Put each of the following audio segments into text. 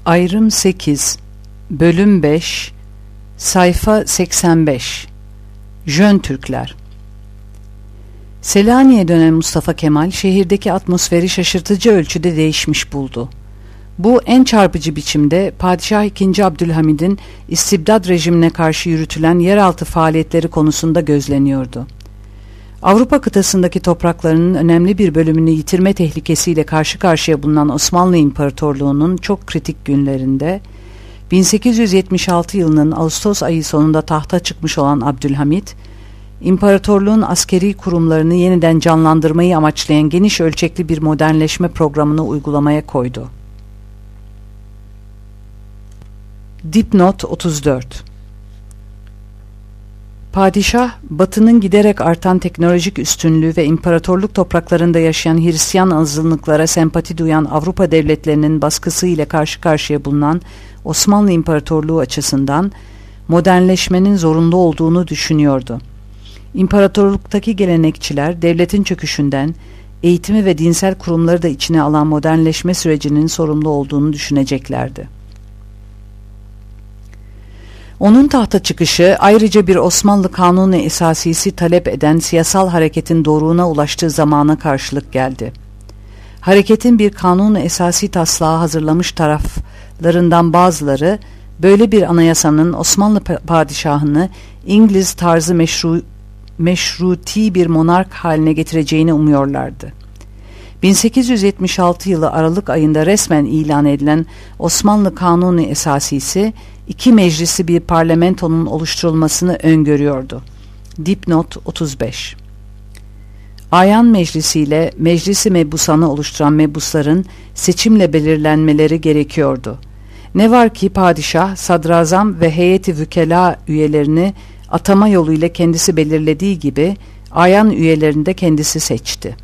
Ayrım 8, Bölüm 5, Sayfa 85. Jön Türkler. Selanik'e dönen Mustafa Kemal şehirdeki atmosferi şaşırtıcı ölçüde değişmiş buldu. Bu en çarpıcı biçimde Padişah II. Abdülhamid'in istibdad rejimine karşı yürütülen yeraltı faaliyetleri konusunda gözleniyordu. Avrupa kıtasındaki topraklarının önemli bir bölümünü yitirme tehlikesiyle karşı karşıya bulunan Osmanlı İmparatorluğu'nun çok kritik günlerinde 1876 yılının Ağustos ayı sonunda tahta çıkmış olan Abdülhamid, İmparatorluğun askeri kurumlarını yeniden canlandırmayı amaçlayan geniş ölçekli bir modernleşme programını uygulamaya koydu. Dipnot 34. Padişah, Batı'nın giderek artan teknolojik üstünlüğü ve imparatorluk topraklarında yaşayan Hristiyan azınlıklara sempati duyan Avrupa devletlerinin baskısı ile karşı karşıya bulunan Osmanlı İmparatorluğu açısından modernleşmenin zorunlu olduğunu düşünüyordu. İmparatorluktaki gelenekçiler, devletin çöküşünden, eğitimi ve dinsel kurumları da içine alan modernleşme sürecinin sorumlu olduğunu düşüneceklerdi. Onun tahta çıkışı ayrıca bir Osmanlı Kanunu Esasisi talep eden siyasal hareketin doruğuna ulaştığı zamana karşılık geldi. Hareketin bir Kanunu Esasi taslağı hazırlamış taraflarından bazıları, böyle bir anayasanın Osmanlı padişahını İngiliz tarzı meşruti bir monark haline getireceğini umuyorlardı. 1876 yılı Aralık ayında resmen ilan edilen Osmanlı Kanunu Esasisi, iki meclisi bir parlamentonun oluşturulmasını öngörüyordu. Dipnot 35. Ayan Meclisi ile Meclisi Mebusan'ı oluşturan mebusların seçimle belirlenmeleri gerekiyordu. Ne var ki padişah, sadrazam ve heyeti vükela üyelerini atama yoluyla kendisi belirlediği gibi ayan üyelerini de kendisi seçti.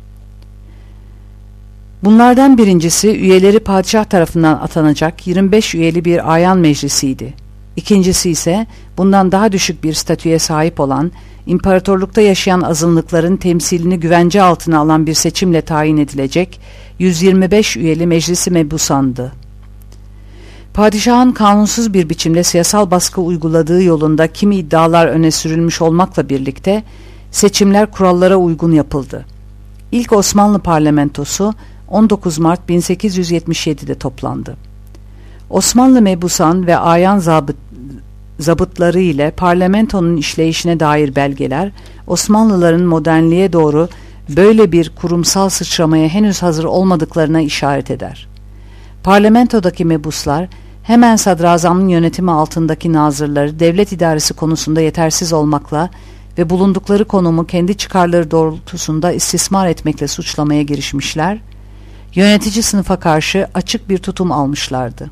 Bunlardan birincisi üyeleri padişah tarafından atanacak 25 üyeli bir ayan meclisiydi. İkincisi ise bundan daha düşük bir statüye sahip olan, imparatorlukta yaşayan azınlıkların temsilini güvence altına alan bir seçimle tayin edilecek 125 üyeli Meclisi Mebusan'dı. Padişahın kanunsuz bir biçimde siyasal baskı uyguladığı yolunda kimi iddialar öne sürülmüş olmakla birlikte seçimler kurallara uygun yapıldı. İlk Osmanlı parlamentosu 19 Mart 1877'de toplandı. Osmanlı mebusan ve ayan zabıtları ile parlamentonun işleyişine dair belgeler, Osmanlıların modernliğe doğru böyle bir kurumsal sıçramaya henüz hazır olmadıklarına işaret eder. Parlamentodaki mebuslar, hemen sadrazamın yönetimi altındaki nazırları devlet idaresi konusunda yetersiz olmakla ve bulundukları konumu kendi çıkarları doğrultusunda istismar etmekle suçlamaya girişmişler, yönetici sınıfa karşı açık bir tutum almışlardı.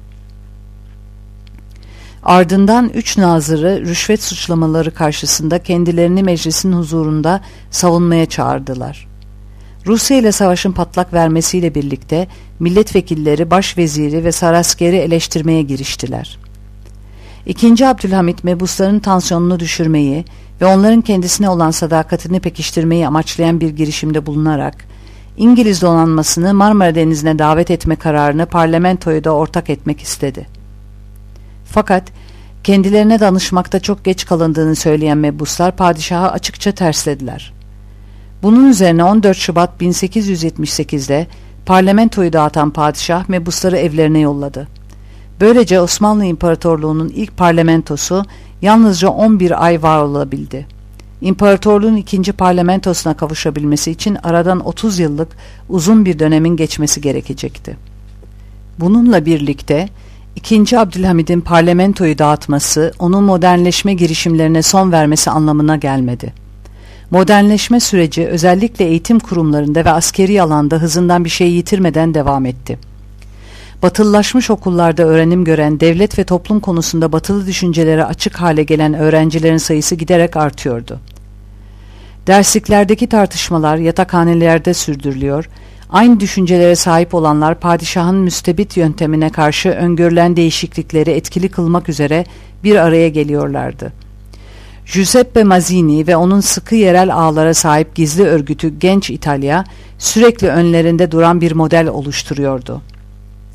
Ardından 3 nazırı rüşvet suçlamaları karşısında kendilerini meclisin huzurunda savunmaya çağırdılar. Rusya ile savaşın patlak vermesiyle birlikte milletvekilleri, başveziri ve saraskeri eleştirmeye giriştiler. II. Abdülhamid mebusların tansiyonunu düşürmeyi ve onların kendisine olan sadakatini pekiştirmeyi amaçlayan bir girişimde bulunarak İngiliz donanmasını Marmara Denizi'ne davet etme kararını parlamentoya da ortak etmek istedi. Fakat kendilerine danışmakta çok geç kalındığını söyleyen mebuslar padişaha açıkça terslediler. Bunun üzerine 14 Şubat 1878'de parlamentoyu dağıtan padişah mebusları evlerine yolladı. Böylece Osmanlı İmparatorluğu'nun ilk parlamentosu yalnızca 11 ay var olabildi. İmparatorluğun ikinci parlamentosuna kavuşabilmesi için aradan 30 yıllık uzun bir dönemin geçmesi gerekecekti. Bununla birlikte II. Abdülhamid'in parlamentoyu dağıtması, onun modernleşme girişimlerine son vermesi anlamına gelmedi. Modernleşme süreci özellikle eğitim kurumlarında ve askeri alanda hızından bir şey yitirmeden devam etti. Batılılaşmış okullarda öğrenim gören, devlet ve toplum konusunda batılı düşüncelere açık hale gelen öğrencilerin sayısı giderek artıyordu. Dersliklerdeki tartışmalar yatakhanelerde sürdürülüyor, aynı düşüncelere sahip olanlar padişahın müstebit yöntemine karşı öngörülen değişiklikleri etkili kılmak üzere bir araya geliyorlardı. Giuseppe Mazzini ve onun sıkı yerel ağlara sahip gizli örgütü Genç İtalya sürekli önlerinde duran bir model oluşturuyordu.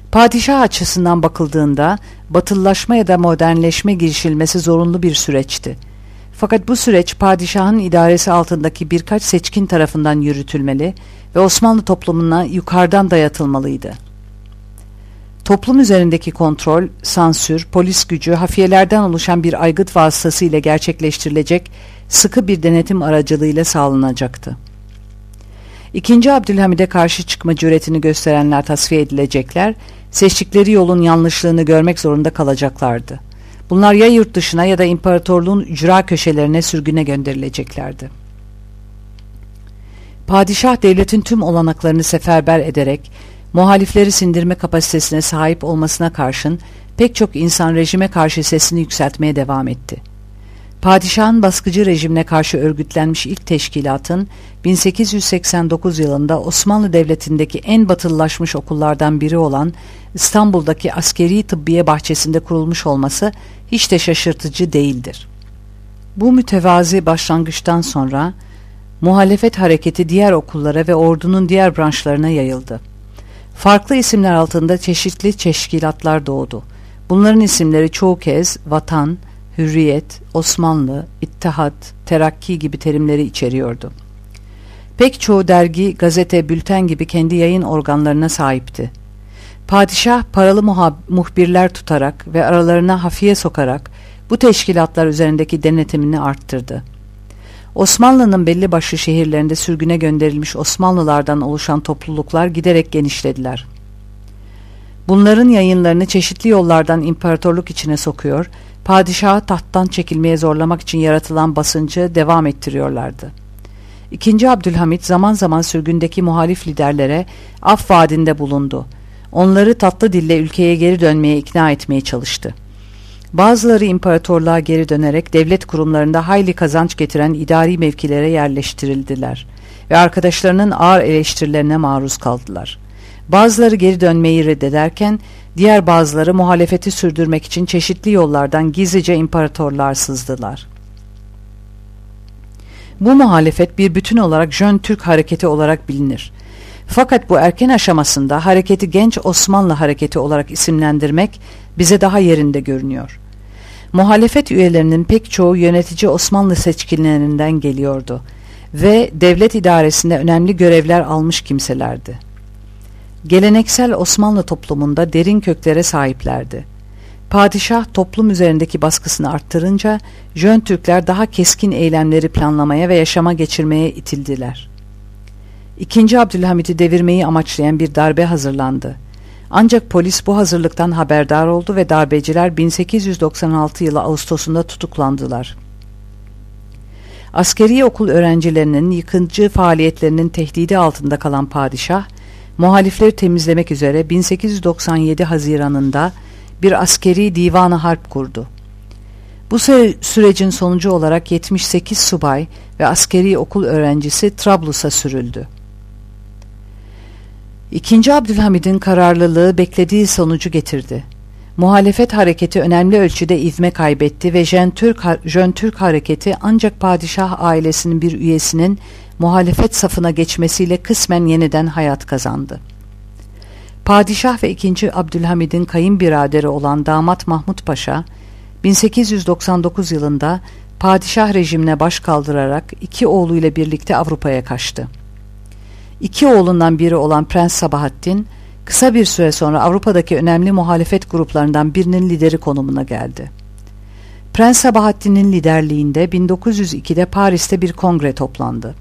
Padişah açısından bakıldığında batılılaşma ya da modernleşme girişilmesi zorunlu bir süreçti. Fakat bu süreç padişahın idaresi altındaki birkaç seçkin tarafından yürütülmeli ve Osmanlı toplumuna yukarıdan dayatılmalıydı. Toplum üzerindeki kontrol, sansür, polis gücü, hafiyelerden oluşan bir aygıt vasıtası ile gerçekleştirilecek sıkı bir denetim aracılığıyla sağlanacaktı. II. Abdülhamid'e karşı çıkma cüretini gösterenler tasfiye edilecekler, seçtikleri yolun yanlışlığını görmek zorunda kalacaklardı. Bunlar ya yurt dışına ya da imparatorluğun ücra köşelerine sürgüne gönderileceklerdi. Padişah devletin tüm olanaklarını seferber ederek, muhalifleri sindirme kapasitesine sahip olmasına karşın pek çok insan rejime karşı sesini yükseltmeye devam etti. Padişahın baskıcı rejimine karşı örgütlenmiş ilk teşkilatın 1889 yılında Osmanlı Devleti'ndeki en batılılaşmış okullardan biri olan İstanbul'daki Askeri Tıbbiye Bahçesi'nde kurulmuş olması hiç de şaşırtıcı değildir. Bu mütevazi başlangıçtan sonra muhalefet hareketi diğer okullara ve ordunun diğer branşlarına yayıldı. Farklı isimler altında çeşitli teşkilatlar doğdu. Bunların isimleri çoğu kez Vatan, Hürriyet, Osmanlı, İttihat, Terakki gibi terimleri içeriyordu. Pek çoğu dergi, gazete, bülten gibi kendi yayın organlarına sahipti. Padişah paralı muhbirler tutarak ve aralarına hafiye sokarak bu teşkilatlar üzerindeki denetimini arttırdı. Osmanlı'nın belli başlı şehirlerinde sürgüne gönderilmiş Osmanlılardan oluşan topluluklar giderek genişlediler. Bunların yayınlarını çeşitli yollardan imparatorluk içine sokuyor, padişahı tahttan çekilmeye zorlamak için yaratılan basıncı devam ettiriyorlardı. II. Abdülhamid zaman zaman sürgündeki muhalif liderlere af vaadinde bulundu. Onları tatlı dille ülkeye geri dönmeye ikna etmeye çalıştı. Bazıları imparatorluğa geri dönerek devlet kurumlarında hayli kazanç getiren idari mevkilere yerleştirildiler ve arkadaşlarının ağır eleştirilerine maruz kaldılar. Bazıları geri dönmeyi reddederken diğer bazıları muhalefeti sürdürmek için çeşitli yollardan gizlice imparatorluğa sızdılar. Bu muhalefet bir bütün olarak Jön Türk hareketi olarak bilinir. Fakat bu erken aşamasında hareketi Genç Osmanlı Hareketi olarak isimlendirmek bize daha yerinde görünüyor. Muhalefet üyelerinin pek çoğu yönetici Osmanlı seçkinlerinden geliyordu ve devlet idaresinde önemli görevler almış kimselerdi. Geleneksel Osmanlı toplumunda derin köklere sahiplerdi. Padişah toplum üzerindeki baskısını arttırınca Jön Türkler daha keskin eylemleri planlamaya ve yaşama geçirmeye itildiler. II. Abdülhamid'i devirmeyi amaçlayan bir darbe hazırlandı. Ancak polis bu hazırlıktan haberdar oldu ve darbeciler 1896 yılı Ağustos'unda tutuklandılar. Askeri okul öğrencilerinin yıkıcı faaliyetlerinin tehdidi altında kalan padişah, muhalifleri temizlemek üzere 1897 Haziran'ında bir askeri divan-ı harp kurdu. Bu sürecin sonucu olarak 78 subay ve askeri okul öğrencisi Trablus'a sürüldü. II. Abdülhamid'in kararlılığı beklediği sonucu getirdi. Muhalefet hareketi önemli ölçüde ivme kaybetti ve Jön Türk hareketi ancak padişah ailesinin bir üyesinin muhalefet safına geçmesiyle kısmen yeniden hayat kazandı. Padişah ve II. Abdülhamid'in kayınbiraderi olan damat Mahmud Paşa, 1899 yılında padişah rejimine baş kaldırarak iki oğluyla birlikte Avrupa'ya kaçtı. İki oğlundan biri olan Prens Sabahattin, kısa bir süre sonra Avrupa'daki önemli muhalefet gruplarından birinin lideri konumuna geldi. Prens Sabahattin'in liderliğinde 1902'de Paris'te bir kongre toplandı.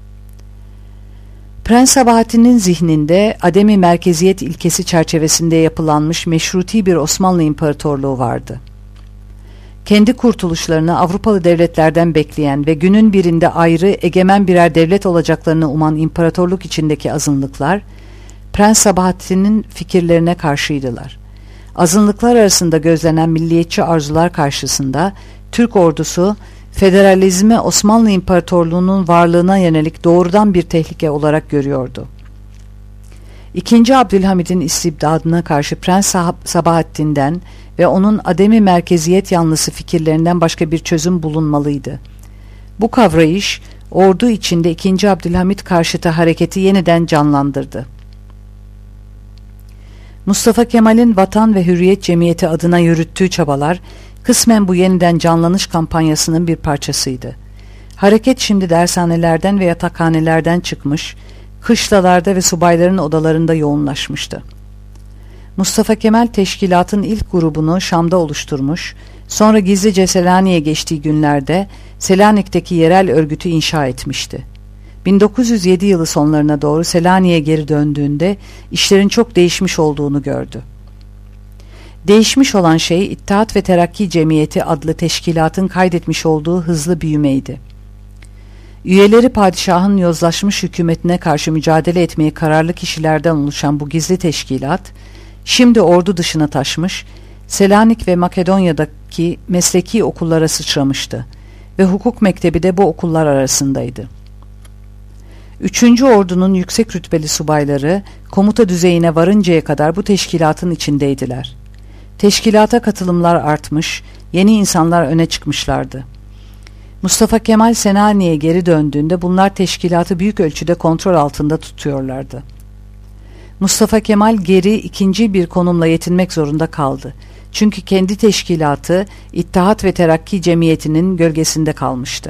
Prens Sabahattin'in zihninde ademi merkeziyet ilkesi çerçevesinde yapılanmış meşruti bir Osmanlı İmparatorluğu vardı. Kendi kurtuluşlarını Avrupalı devletlerden bekleyen ve günün birinde ayrı egemen birer devlet olacaklarını uman imparatorluk içindeki azınlıklar, Prens Sabahattin'in fikirlerine karşıydılar. Azınlıklar arasında gözlenen milliyetçi arzular karşısında Türk ordusu, federalizmi Osmanlı İmparatorluğu'nun varlığına yönelik doğrudan bir tehlike olarak görüyordu. II. Abdülhamid'in istibdadına karşı Prens Sabahattin'den ve onun ademi merkeziyet yanlısı fikirlerinden başka bir çözüm bulunmalıydı. Bu kavrayış, ordu içinde II. Abdülhamid karşıtı hareketi yeniden canlandırdı. Mustafa Kemal'in Vatan ve Hürriyet Cemiyeti adına yürüttüğü çabalar kısmen bu yeniden canlanış kampanyasının bir parçasıydı. Hareket şimdi dershanelerden ve yatakhanelerden çıkmış, kışlalarda ve subayların odalarında yoğunlaşmıştı. Mustafa Kemal teşkilatın ilk grubunu Şam'da oluşturmuş, sonra gizlice Selanik'e geçtiği günlerde Selanik'teki yerel örgütü inşa etmişti. 1907 yılı sonlarına doğru Selanik'e geri döndüğünde işlerin çok değişmiş olduğunu gördü. Değişmiş olan şey İttihat ve Terakki Cemiyeti adlı teşkilatın kaydetmiş olduğu hızlı büyümeydi. Üyeleri padişahın yozlaşmış hükümetine karşı mücadele etmeye kararlı kişilerden oluşan bu gizli teşkilat, şimdi ordu dışına taşmış, Selanik ve Makedonya'daki mesleki okullara sıçramıştı ve hukuk mektebi de bu okullar arasındaydı. 3. Ordunun yüksek rütbeli subayları komuta düzeyine varıncaya kadar bu teşkilatın içindeydiler. Teşkilata katılımlar artmış, yeni insanlar öne çıkmışlardı. Mustafa Kemal Selanik'e geri döndüğünde bunlar teşkilatı büyük ölçüde kontrol altında tutuyorlardı. Mustafa Kemal geri ikinci bir konumla yetinmek zorunda kaldı. Çünkü kendi teşkilatı İttihat ve Terakki Cemiyeti'nin gölgesinde kalmıştı.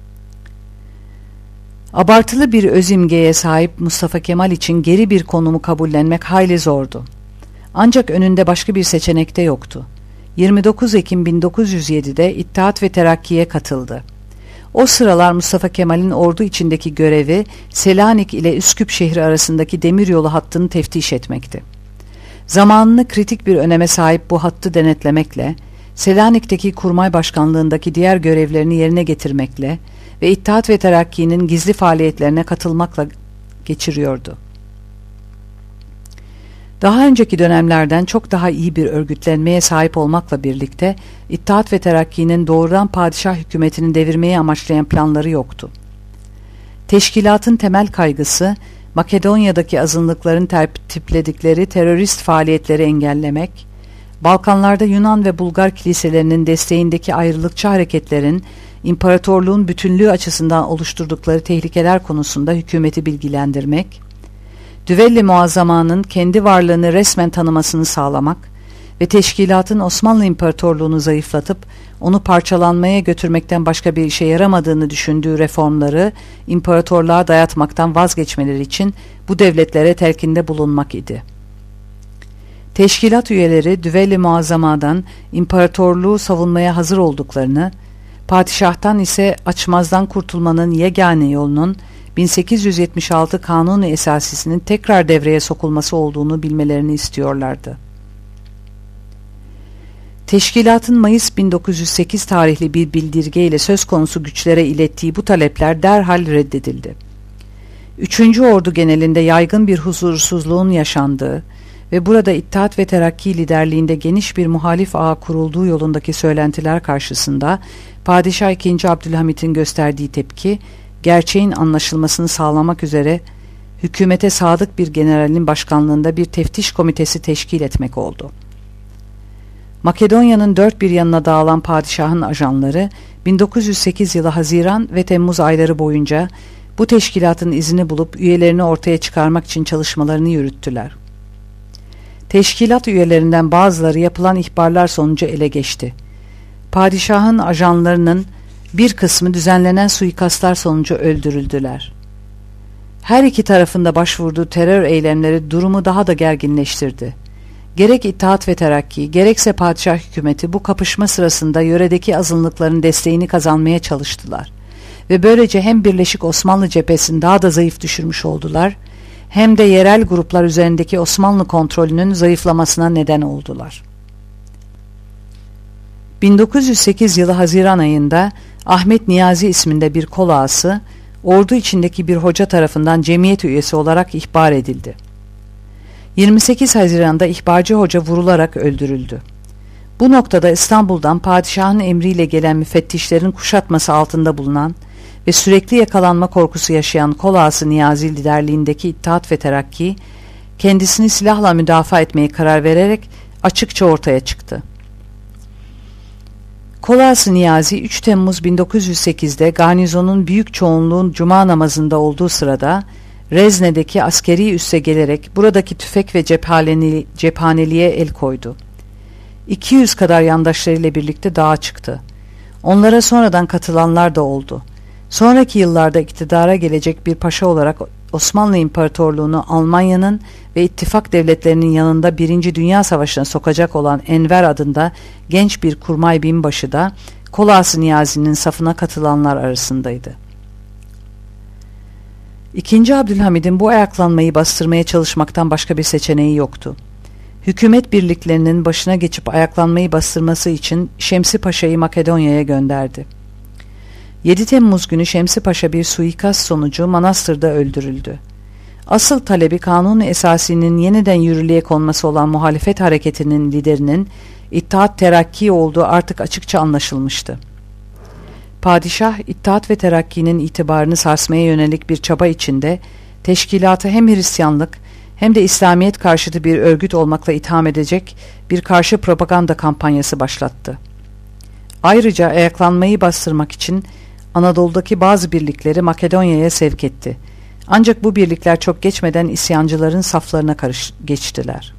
Abartılı bir özimgeye sahip Mustafa Kemal için geri bir konumu kabullenmek hayli zordu. Ancak önünde başka bir seçenek de yoktu. 29 Ekim 1907'de İttihat ve Terakki'ye katıldı. O sıralar Mustafa Kemal'in ordu içindeki görevi Selanik ile Üsküp şehri arasındaki demiryolu hattını teftiş etmekti. Zamanını kritik bir öneme sahip bu hattı denetlemekle, Selanik'teki Kurmay Başkanlığındaki diğer görevlerini yerine getirmekle ve İttihat ve Terakki'nin gizli faaliyetlerine katılmakla geçiriyordu. Daha önceki dönemlerden çok daha iyi bir örgütlenmeye sahip olmakla birlikte İttihat ve Terakki'nin doğrudan padişah hükümetini devirmeyi amaçlayan planları yoktu. Teşkilatın temel kaygısı Makedonya'daki azınlıkların tertipledikleri terörist faaliyetleri engellemek, Balkanlarda Yunan ve Bulgar kiliselerinin desteğindeki ayrılıkçı hareketlerin imparatorluğun bütünlüğü açısından oluşturdukları tehlikeler konusunda hükümeti bilgilendirmek, Düvelli Muazzama'nın kendi varlığını resmen tanımasını sağlamak ve teşkilatın Osmanlı İmparatorluğunu zayıflatıp onu parçalanmaya götürmekten başka bir işe yaramadığını düşündüğü reformları imparatorluğa dayatmaktan vazgeçmeleri için bu devletlere telkinde bulunmak idi. Teşkilat üyeleri Düvelli Muazzama'dan imparatorluğu savunmaya hazır olduklarını, padişahtan ise açmazdan kurtulmanın yegane yolunun 1876 Kanunu Esasisi'nin tekrar devreye sokulması olduğunu bilmelerini istiyorlardı. Teşkilatın Mayıs 1908 tarihli bir bildirge ile söz konusu güçlere ilettiği bu talepler derhal reddedildi. 3. Ordu genelinde yaygın bir huzursuzluğun yaşandığı ve burada İttihat ve Terakki liderliğinde geniş bir muhalif ağ kurulduğu yolundaki söylentiler karşısında Padişah II. Abdülhamit'in gösterdiği tepki, gerçeğin anlaşılmasını sağlamak üzere hükümete sadık bir generalin başkanlığında bir teftiş komitesi teşkil etmek oldu. Makedonya'nın dört bir yanına dağılan padişahın ajanları 1908 yılı Haziran ve Temmuz ayları boyunca bu teşkilatın izini bulup üyelerini ortaya çıkarmak için çalışmalarını yürüttüler. Teşkilat üyelerinden bazıları yapılan ihbarlar sonucu ele geçti. Padişahın ajanlarının bir kısmı düzenlenen suikastlar sonucu öldürüldüler. Her iki tarafında başvurduğu terör eylemleri durumu daha da gerginleştirdi. Gerek İttihat ve Terakki, gerekse padişah hükümeti bu kapışma sırasında yöredeki azınlıkların desteğini kazanmaya çalıştılar. Ve böylece hem Birleşik Osmanlı cephesini daha da zayıf düşürmüş oldular, hem de yerel gruplar üzerindeki Osmanlı kontrolünün zayıflamasına neden oldular. 1908 yılı Haziran ayında Ahmet Niyazi isminde bir kol ağası, ordu içindeki bir hoca tarafından cemiyet üyesi olarak ihbar edildi. 28 Haziran'da ihbarcı hoca vurularak öldürüldü. Bu noktada İstanbul'dan padişahın emriyle gelen müfettişlerin kuşatması altında bulunan ve sürekli yakalanma korkusu yaşayan kol ağası Niyazi liderliğindeki İttihat ve Terakki, kendisini silahla müdafaa etmeye karar vererek açıkça ortaya çıktı. Kol ağası Niyazi 3 Temmuz 1908'de garnizonun büyük çoğunluğun cuma namazında olduğu sırada Rezne'deki askeri üsse gelerek buradaki tüfek ve cephaneliğe el koydu. 200 kadar yandaşlarıyla birlikte dağa çıktı. Onlara sonradan katılanlar da oldu. Sonraki yıllarda iktidara gelecek bir paşa olarak Osmanlı İmparatorluğu'nu Almanya'nın ve ittifak devletlerinin yanında 1. Dünya Savaşı'na sokacak olan Enver adında genç bir kurmay binbaşı da Kolas-ı Niyazi'nin safına katılanlar arasındaydı. II. Abdülhamid'in bu ayaklanmayı bastırmaya çalışmaktan başka bir seçeneği yoktu. Hükümet birliklerinin başına geçip ayaklanmayı bastırması için Şemsi Paşa'yı Makedonya'ya gönderdi. 7 Temmuz günü Şemsi Paşa bir suikast sonucu Manastır'da öldürüldü. Asıl talebi Kanun-u Esasi'nin yeniden yürürlüğe konması olan muhalefet hareketinin liderinin İttihat Terakki olduğu artık açıkça anlaşılmıştı. Padişah, İttihat ve Terakki'nin itibarını sarsmaya yönelik bir çaba içinde teşkilatı hem Hristiyanlık hem de İslamiyet karşıtı bir örgüt olmakla itham edecek bir karşı propaganda kampanyası başlattı. Ayrıca ayaklanmayı bastırmak için Anadolu'daki bazı birlikleri Makedonya'ya sevk etti. Ancak bu birlikler çok geçmeden isyancıların saflarına geçtiler.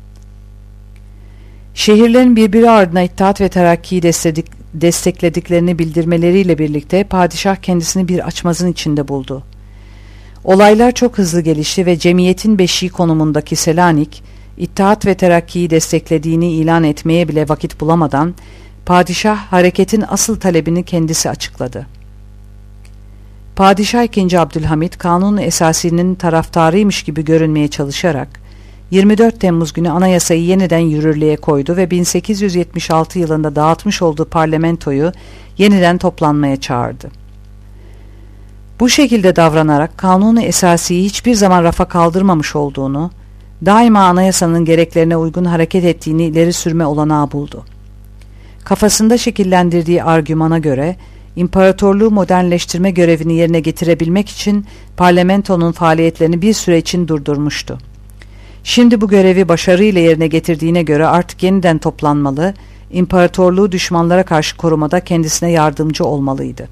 Şehirlerin birbiri ardına İttihat ve Terakki'yi desteklediklerini bildirmeleriyle birlikte padişah kendisini bir açmazın içinde buldu. Olaylar çok hızlı gelişti ve cemiyetin beşiği konumundaki Selanik, İttihat ve Terakki'yi desteklediğini ilan etmeye bile vakit bulamadan padişah hareketin asıl talebini kendisi açıkladı. Padişah II. Abdülhamid Kanun-u Esasi'nin taraftarıymış gibi görünmeye çalışarak 24 Temmuz günü anayasayı yeniden yürürlüğe koydu ve 1876 yılında dağıtmış olduğu parlamentoyu yeniden toplanmaya çağırdı. Bu şekilde davranarak Kanun-u Esasi'yi hiçbir zaman rafa kaldırmamış olduğunu, daima anayasanın gereklerine uygun hareket ettiğini ileri sürme olanağı buldu. Kafasında şekillendirdiği argümana göre, imparatorluğu modernleştirme görevini yerine getirebilmek için parlamentonun faaliyetlerini bir süre için durdurmuştu. Şimdi bu görevi başarıyla yerine getirdiğine göre artık yeniden toplanmalı, imparatorluğu düşmanlara karşı korumada kendisine yardımcı olmalıydı.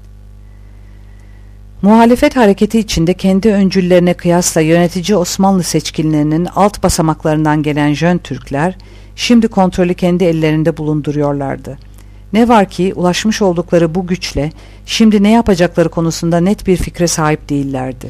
Muhalefet hareketi içinde kendi öncüllerine kıyasla yönetici Osmanlı seçkinlerinin alt basamaklarından gelen Jön Türkler, şimdi kontrolü kendi ellerinde bulunduruyorlardı. Ne var ki ulaşmış oldukları bu güçle şimdi ne yapacakları konusunda net bir fikre sahip değillerdi.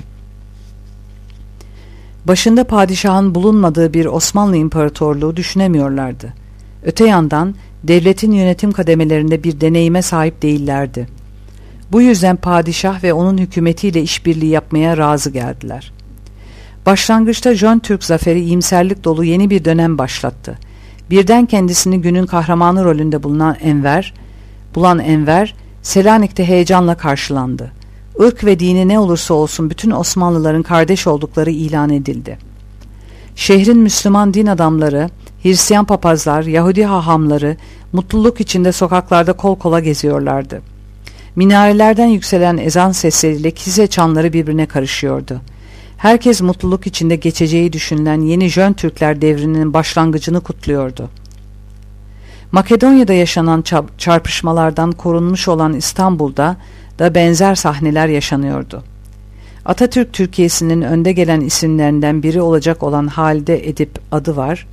Başında padişahın bulunmadığı bir Osmanlı İmparatorluğu düşünemiyorlardı. Öte yandan devletin yönetim kademelerinde bir deneyime sahip değillerdi. Bu yüzden padişah ve onun hükümetiyle işbirliği yapmaya razı geldiler. Başlangıçta Jön Türk zaferi iyimserlik dolu yeni bir dönem başlattı. Birden kendisini günün kahramanı rolünde bulan Enver, Selanik'te heyecanla karşılandı. Irk ve dini ne olursa olsun bütün Osmanlıların kardeş oldukları ilan edildi. Şehrin Müslüman din adamları, Hristiyan papazlar, Yahudi hahamları mutluluk içinde sokaklarda kol kola geziyorlardı. Minarelerden yükselen ezan sesleriyle kilise çanları birbirine karışıyordu. Herkes mutluluk içinde geçeceği düşünülen yeni Jön Türkler devrinin başlangıcını kutluyordu. Makedonya'da yaşanan çarpışmalardan korunmuş olan İstanbul'da da benzer sahneler yaşanıyordu. Atatürk Türkiye'sinin önde gelen isimlerinden biri olacak olan Halide Edip adı var.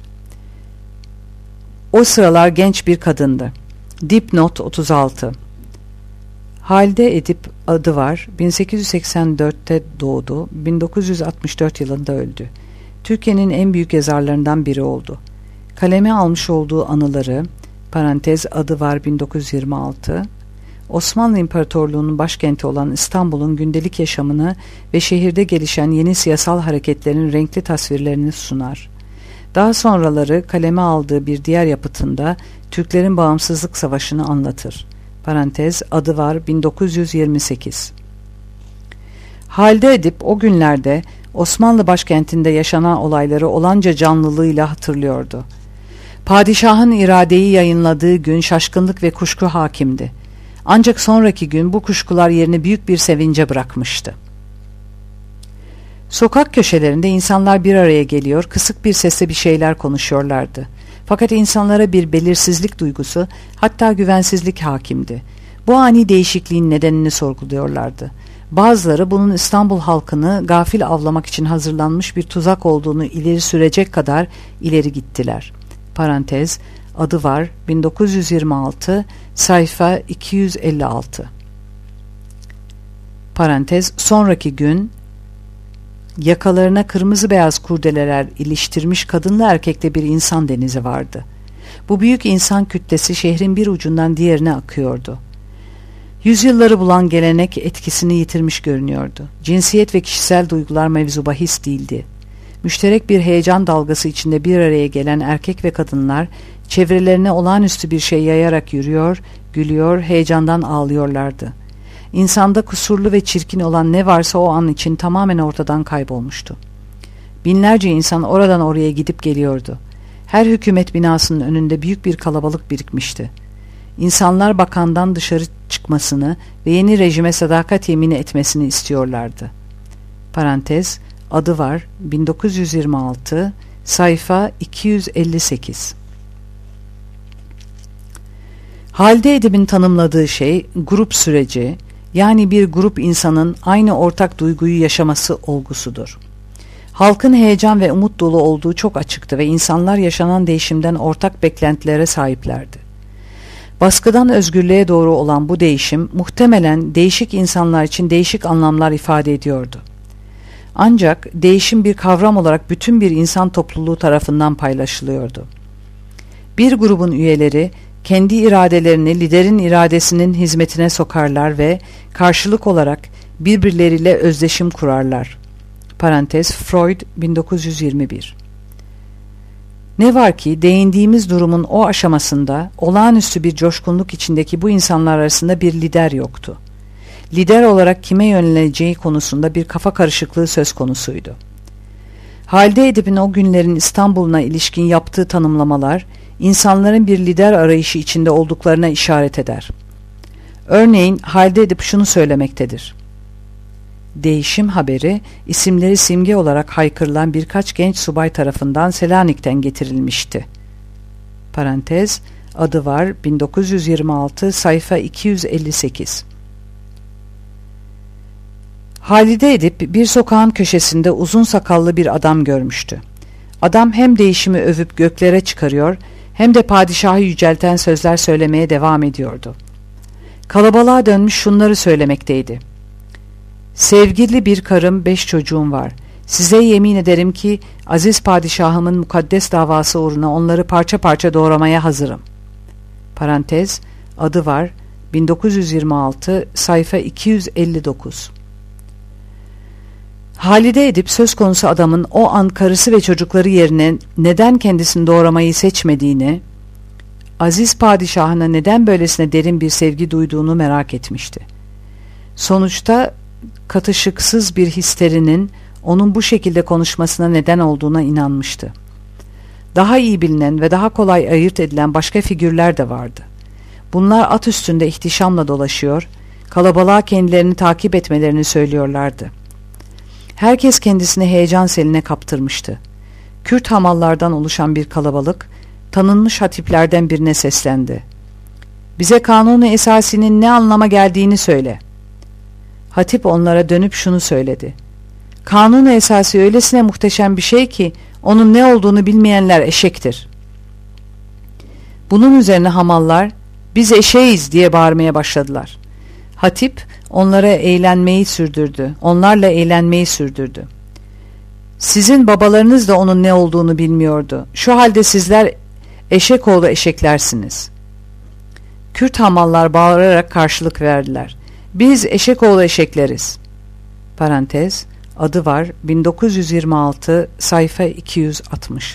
O sıralar genç bir kadındı. Dipnot 36. Halide Edip adı var. 1884'te doğdu. 1964 yılında öldü. Türkiye'nin en büyük yazarlarından biri oldu. Kaleme almış olduğu anıları, parantez adı var 1926, Osmanlı İmparatorluğu'nun başkenti olan İstanbul'un gündelik yaşamını ve şehirde gelişen yeni siyasal hareketlerin renkli tasvirlerini sunar. Daha sonraları kaleme aldığı bir diğer yapıtında Türklerin Bağımsızlık Savaşı'nı anlatır. Parantez adı var 1928. Halide Edip o günlerde Osmanlı başkentinde yaşanan olayları olanca canlılığıyla hatırlıyordu. Padişahın iradeyi yayınladığı gün şaşkınlık ve kuşku hakimdi. Ancak sonraki gün bu kuşkular yerini büyük bir sevince bırakmıştı. Sokak köşelerinde insanlar bir araya geliyor, kısık bir sesle bir şeyler konuşuyorlardı. Fakat insanlara bir belirsizlik duygusu, hatta güvensizlik hakimdi. Bu ani değişikliğin nedenini sorguluyorlardı. Bazıları bunun İstanbul halkını gafil avlamak için hazırlanmış bir tuzak olduğunu ileri sürecek kadar ileri gittiler. Parantez, adı var 1926, sayfa 256. Parantez, sonraki gün yakalarına kırmızı beyaz kurdeleler iliştirmiş kadınlı erkekli bir insan denizi vardı. Bu büyük insan kütlesi şehrin bir ucundan diğerine akıyordu. Yüzyılları bulan gelenek etkisini yitirmiş görünüyordu. Cinsiyet ve kişisel duygular mevzu bahis değildi. Müşterek bir heyecan dalgası içinde bir araya gelen erkek ve kadınlar çevrelerine olağanüstü bir şey yayarak yürüyor, gülüyor, heyecandan ağlıyorlardı. İnsanda kusurlu ve çirkin olan ne varsa o an için tamamen ortadan kaybolmuştu. Binlerce insan oradan oraya gidip geliyordu. Her hükümet binasının önünde büyük bir kalabalık birikmişti. İnsanlar bakandan dışarı çıkmasını ve yeni rejime sadakat yemini etmesini istiyorlardı. Parantez, adı var 1926, sayfa 258. Halide Edip'in tanımladığı şey grup süreci, yani bir grup insanın aynı ortak duyguyu yaşaması olgusudur. Halkın heyecan ve umut dolu olduğu çok açıktı ve insanlar yaşanan değişimden ortak beklentilere sahiplerdi. Baskıdan özgürlüğe doğru olan bu değişim muhtemelen değişik insanlar için değişik anlamlar ifade ediyordu. Ancak değişim bir kavram olarak bütün bir insan topluluğu tarafından paylaşılıyordu. Bir grubun üyeleri kendi iradelerini liderin iradesinin hizmetine sokarlar ve karşılık olarak birbirleriyle özdeşim kurarlar. Parantez, Freud 1921. Ne var ki değindiğimiz durumun o aşamasında olağanüstü bir coşkunluk içindeki bu insanlar arasında bir lider yoktu. Lider olarak kime yönleneceği konusunda bir kafa karışıklığı söz konusuydu. Halide Edip'in o günlerin İstanbul'una ilişkin yaptığı tanımlamalar, insanların bir lider arayışı içinde olduklarına işaret eder. Örneğin Halide Edip şunu söylemektedir. Değişim haberi, isimleri simge olarak haykırılan birkaç genç subay tarafından Selanik'ten getirilmişti. Parantez, adı var 1926, sayfa 258. Halide Edip bir sokağın köşesinde uzun sakallı bir adam görmüştü. Adam hem değişimi övüp göklere çıkarıyor, hem de padişahı yücelten sözler söylemeye devam ediyordu. Kalabalığa dönmüş şunları söylemekteydi. Sevgili bir karım, 5 çocuğum var. Size yemin ederim ki aziz padişahımın mukaddes davası uğruna onları parça parça doğramaya hazırım. Parantez, adı var 1926, sayfa 259. Halide Edip söz konusu adamın o an karısı ve çocukları yerine neden kendisini doğramayı seçmediğini, aziz padişahına neden böylesine derin bir sevgi duyduğunu merak etmişti. Sonuçta katışıksız bir histerinin onun bu şekilde konuşmasına neden olduğuna inanmıştı. Daha iyi bilinen ve daha kolay ayırt edilen başka figürler de vardı. Bunlar at üstünde ihtişamla dolaşıyor, kalabalığa kendilerini takip etmelerini söylüyorlardı. Herkes kendisini heyecan seline kaptırmıştı. Kürt hamallardan oluşan bir kalabalık, tanınmış hatiplerden birine seslendi. Bize Kanun-u Esasi'nin ne anlama geldiğini söyle. Hatip onlara dönüp şunu söyledi. Kanun-u Esasi öylesine muhteşem bir şey ki onun ne olduğunu bilmeyenler eşektir. Bunun üzerine hamallar biz eşeğiz diye bağırmaya başladılar. Hatip onlarla eğlenmeyi sürdürdü. Sizin babalarınız da onun ne olduğunu bilmiyordu. Şu halde sizler eşekoğlu eşeklersiniz. Kürt hamallar bağırarak karşılık verdiler. Biz eşekoğlu eşekleriz. Parantez, adı var 1926, sayfa 260.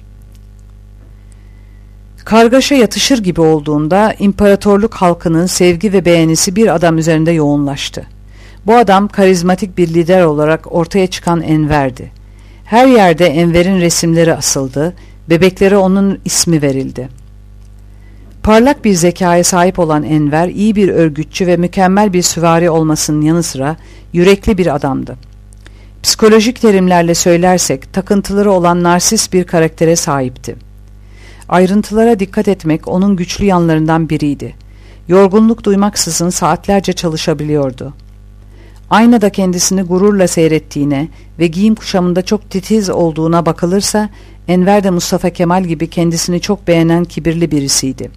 Kargaşa yatışır gibi olduğunda imparatorluk halkının sevgi ve beğenisi bir adam üzerinde yoğunlaştı. Bu adam karizmatik bir lider olarak ortaya çıkan Enver'di. Her yerde Enver'in resimleri asıldı, bebeklere onun ismi verildi. Parlak bir zekaya sahip olan Enver, iyi bir örgütçü ve mükemmel bir süvari olmasının yanı sıra yürekli bir adamdı. Psikolojik terimlerle söylersek takıntıları olan narsist bir karaktere sahipti. Ayrıntılara dikkat etmek onun güçlü yanlarından biriydi. Yorgunluk duymaksızın saatlerce çalışabiliyordu. Aynada kendisini gururla seyrettiğine ve giyim kuşamında çok titiz olduğuna bakılırsa, Enver de Mustafa Kemal gibi kendisini çok beğenen kibirli birisiydi.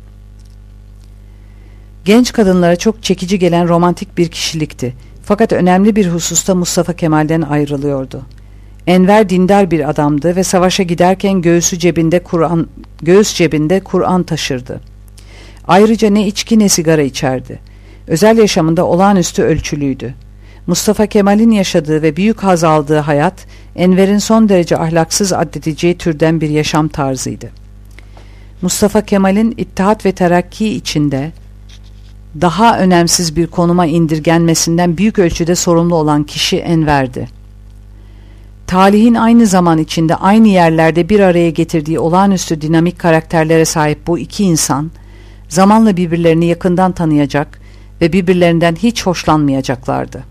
Genç kadınlara çok çekici gelen romantik bir kişilikti. Fakat önemli bir hususta Mustafa Kemal'den ayrılıyordu. Enver dindar bir adamdı ve savaşa giderken göğüs cebinde Kur'an taşırdı. Ayrıca ne içki ne sigara içerdi. Özel yaşamında olağanüstü ölçülüydü. Mustafa Kemal'in yaşadığı ve büyük haz aldığı hayat, Enver'in son derece ahlaksız addedeceği türden bir yaşam tarzıydı. Mustafa Kemal'in İttihat ve Terakki içinde daha önemsiz bir konuma indirgenmesinden büyük ölçüde sorumlu olan kişi Enver'di. Talihin aynı zaman içinde aynı yerlerde bir araya getirdiği olağanüstü dinamik karakterlere sahip bu iki insan, zamanla birbirlerini yakından tanıyacak ve birbirlerinden hiç hoşlanmayacaklardı.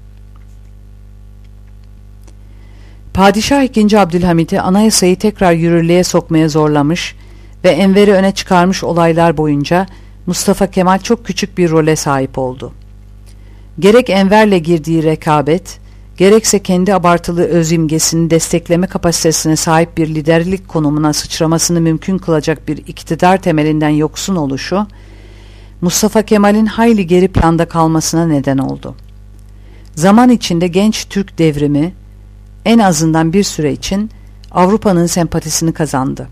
Padişah II. Abdülhamid'i anayasayı tekrar yürürlüğe sokmaya zorlamış ve Enver'i öne çıkarmış olaylar boyunca Mustafa Kemal çok küçük bir role sahip oldu. Gerek Enver'le girdiği rekabet, gerekse kendi abartılı öz imgesini destekleme kapasitesine sahip bir liderlik konumuna sıçramasını mümkün kılacak bir iktidar temelinden yoksun oluşu, Mustafa Kemal'in hayli geri planda kalmasına neden oldu. Zaman içinde genç Türk devrimi, en azından bir süre için Avrupa'nın sempatisini kazandı.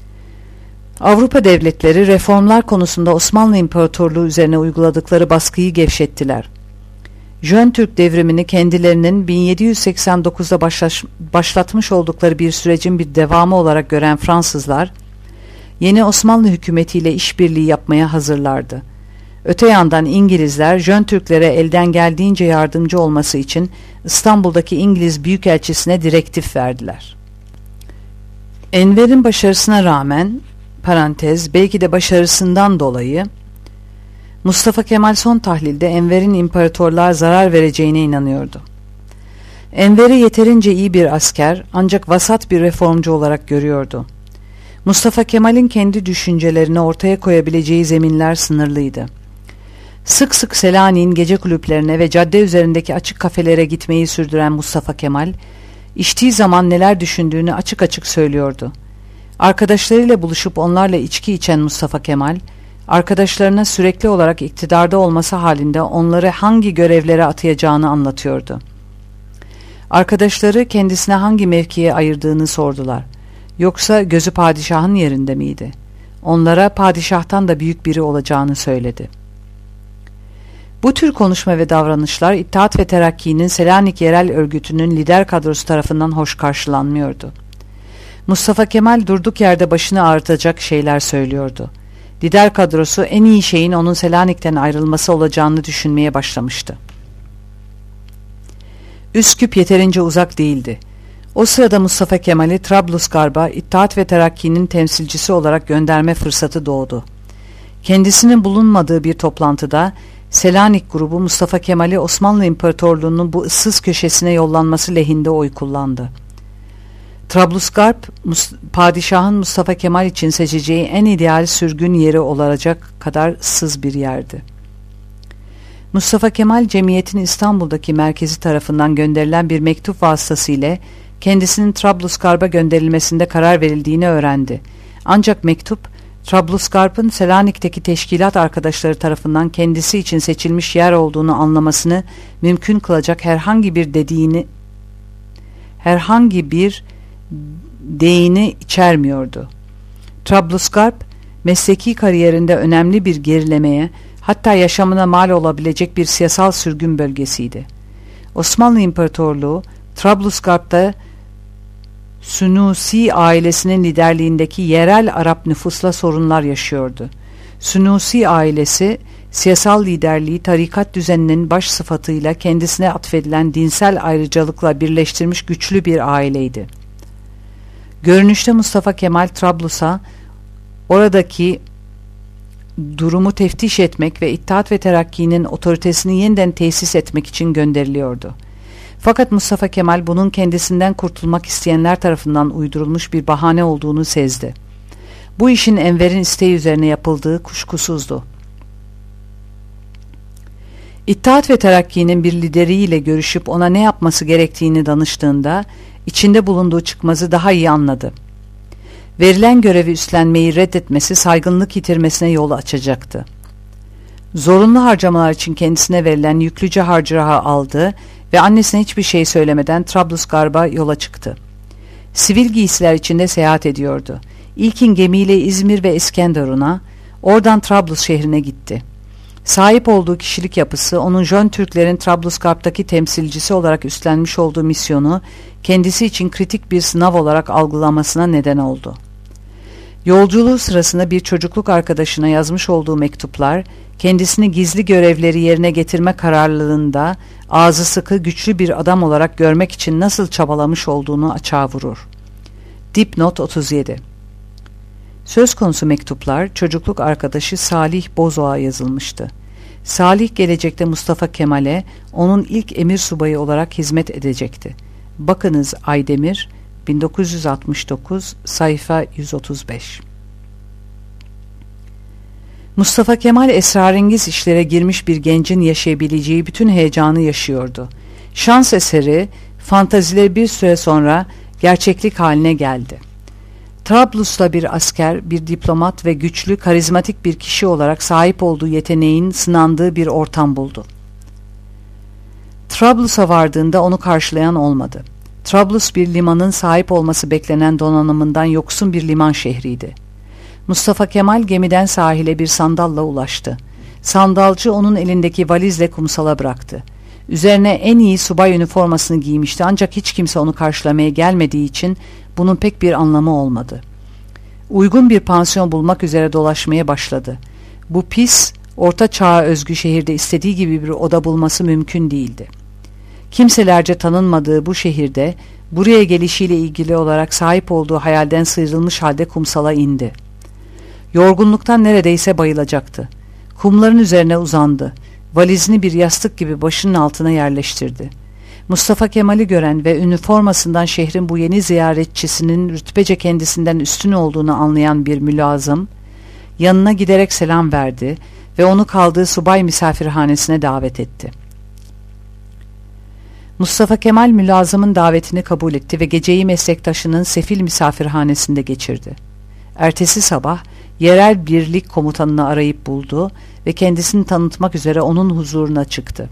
Avrupa devletleri reformlar konusunda Osmanlı İmparatorluğu üzerine uyguladıkları baskıyı gevşettiler. Jön Türk devrimini kendilerinin 1789'da başlatmış oldukları bir sürecin bir devamı olarak gören Fransızlar, yeni Osmanlı hükümetiyle işbirliği yapmaya hazırlardı. Öte yandan İngilizler, Jön Türklere elden geldiğince yardımcı olması için İstanbul'daki İngiliz Büyükelçisi'ne direktif verdiler. Enver'in başarısına rağmen, belki de başarısından dolayı, Mustafa Kemal son tahlilde Enver'in imparatorluğa zarar vereceğine inanıyordu. Enver'i yeterince iyi bir asker, ancak vasat bir reformcu olarak görüyordu. Mustafa Kemal'in kendi düşüncelerini ortaya koyabileceği zeminler sınırlıydı. Sık sık Selanik'in gece kulüplerine ve cadde üzerindeki açık kafelere gitmeyi sürdüren Mustafa Kemal, içtiği zaman neler düşündüğünü açık açık söylüyordu. Arkadaşlarıyla buluşup onlarla içki içen Mustafa Kemal, arkadaşlarına sürekli olarak iktidarda olması halinde onları hangi görevlere atayacağını anlatıyordu. Arkadaşları kendisine hangi mevkiye ayırdığını sordular. Yoksa gözü padişahın yerinde miydi? Onlara padişahtan da büyük biri olacağını söyledi. Bu tür konuşma ve davranışlar İttihat ve Terakki'nin Selanik Yerel Örgütü'nün lider kadrosu tarafından hoş karşılanmıyordu. Mustafa Kemal durduk yerde başını ağrıtacak şeyler söylüyordu. Lider kadrosu en iyi şeyin onun Selanik'ten ayrılması olacağını düşünmeye başlamıştı. Üsküp yeterince uzak değildi. O sırada Mustafa Kemal'i Trablusgarp'a İttihat ve Terakki'nin temsilcisi olarak gönderme fırsatı doğdu. Kendisinin bulunmadığı bir toplantıda Selanik grubu Mustafa Kemal'i Osmanlı İmparatorluğu'nun bu ıssız köşesine yollanması lehinde oy kullandı. Trablusgarp, padişahın Mustafa Kemal için seçeceği en ideal sürgün yeri olacak kadar ıssız bir yerdi. Mustafa Kemal, cemiyetin İstanbul'daki merkezi tarafından gönderilen bir mektup vasıtasıyla kendisinin Trablusgarp'a gönderilmesinde karar verildiğini öğrendi. Ancak mektup, Trablusgarp'ın Selanik'teki teşkilat arkadaşları tarafından kendisi için seçilmiş yer olduğunu anlamasını mümkün kılacak herhangi bir değini içermiyordu. Trablusgarp, mesleki kariyerinde önemli bir gerilemeye, hatta yaşamına mal olabilecek bir siyasal sürgün bölgesiydi. Osmanlı İmparatorluğu, Trablusgarp'ta Sunusi ailesinin liderliğindeki yerel Arap nüfusla sorunlar yaşıyordu. Sunusi ailesi, siyasal liderliği tarikat düzeninin baş sıfatıyla kendisine atfedilen dinsel ayrıcalıkla birleştirmiş güçlü bir aileydi. Görünüşte Mustafa Kemal Trablus'a oradaki durumu teftiş etmek ve İttihat ve Terakki'nin otoritesini yeniden tesis etmek için gönderiliyordu. Fakat Mustafa Kemal bunun kendisinden kurtulmak isteyenler tarafından uydurulmuş bir bahane olduğunu sezdi. Bu işin Enver'in isteği üzerine yapıldığı kuşkusuzdu. İttihat ve Terakki'nin bir lideriyle görüşüp ona ne yapması gerektiğini danıştığında içinde bulunduğu çıkmazı daha iyi anladı. Verilen görevi üstlenmeyi reddetmesi saygınlık yitirmesine yol açacaktı. Zorunlu harcamalar için kendisine verilen yüklüce harcırahı aldı ve annesine hiçbir şey söylemeden Trablusgarb'a yola çıktı. Sivil giysiler içinde seyahat ediyordu. İlkin gemiyle İzmir ve İskenderun'a, oradan Trablus şehrine gitti. Sahip olduğu kişilik yapısı, onun Jön Türklerin Trablusgarp'taki temsilcisi olarak üstlenmiş olduğu misyonu kendisi için kritik bir sınav olarak algılamasına neden oldu. Yolculuğu sırasında bir çocukluk arkadaşına yazmış olduğu mektuplar, kendisini gizli görevleri yerine getirme kararlılığında ağzı sıkı güçlü bir adam olarak görmek için nasıl çabalamış olduğunu açığa vurur. Dipnot 37. Söz konusu mektuplar çocukluk arkadaşı Salih Bozoğ'a yazılmıştı. Salih gelecekte Mustafa Kemal'e onun ilk emir subayı olarak hizmet edecekti. Bakınız Aydemir 1969 sayfa 135. Mustafa Kemal esrarengiz işlere girmiş bir gencin yaşayabileceği bütün heyecanı yaşıyordu. Şans eseri fantazileri bir süre sonra gerçeklik haline geldi. Trablus'ta bir asker, bir diplomat ve güçlü, karizmatik bir kişi olarak sahip olduğu yeteneğin sınandığı bir ortam buldu. Trablus'a vardığında onu karşılayan olmadı. Trablus bir limanın sahip olması beklenen donanımından yoksun bir liman şehriydi. Mustafa Kemal gemiden sahile bir sandalla ulaştı. Sandalcı onun elindeki valizle kumsala bıraktı. Üzerine en iyi subay üniformasını giymişti ancak hiç kimse onu karşılamaya gelmediği için bunun pek bir anlamı olmadı. Uygun bir pansiyon bulmak üzere dolaşmaya başladı. Bu pis, orta çağa özgü şehirde istediği gibi bir oda bulması mümkün değildi. Kimselerce tanınmadığı bu şehirde buraya gelişiyle ilgili olarak sahip olduğu hayalden sıyrılmış halde kumsala indi. Yorgunluktan neredeyse bayılacaktı. Kumların üzerine uzandı. Valizini bir yastık gibi başının altına yerleştirdi. Mustafa Kemal'i gören ve üniformasından şehrin bu yeni ziyaretçisinin rütbece kendisinden üstün olduğunu anlayan bir mülazım, yanına giderek selam verdi ve onu kaldığı subay misafirhanesine davet etti. Mustafa Kemal mülazımın davetini kabul etti ve geceyi meslektaşının sefil misafirhanesinde geçirdi. Ertesi sabah yerel birlik komutanını arayıp buldu ve kendisini tanıtmak üzere onun huzuruna çıktı.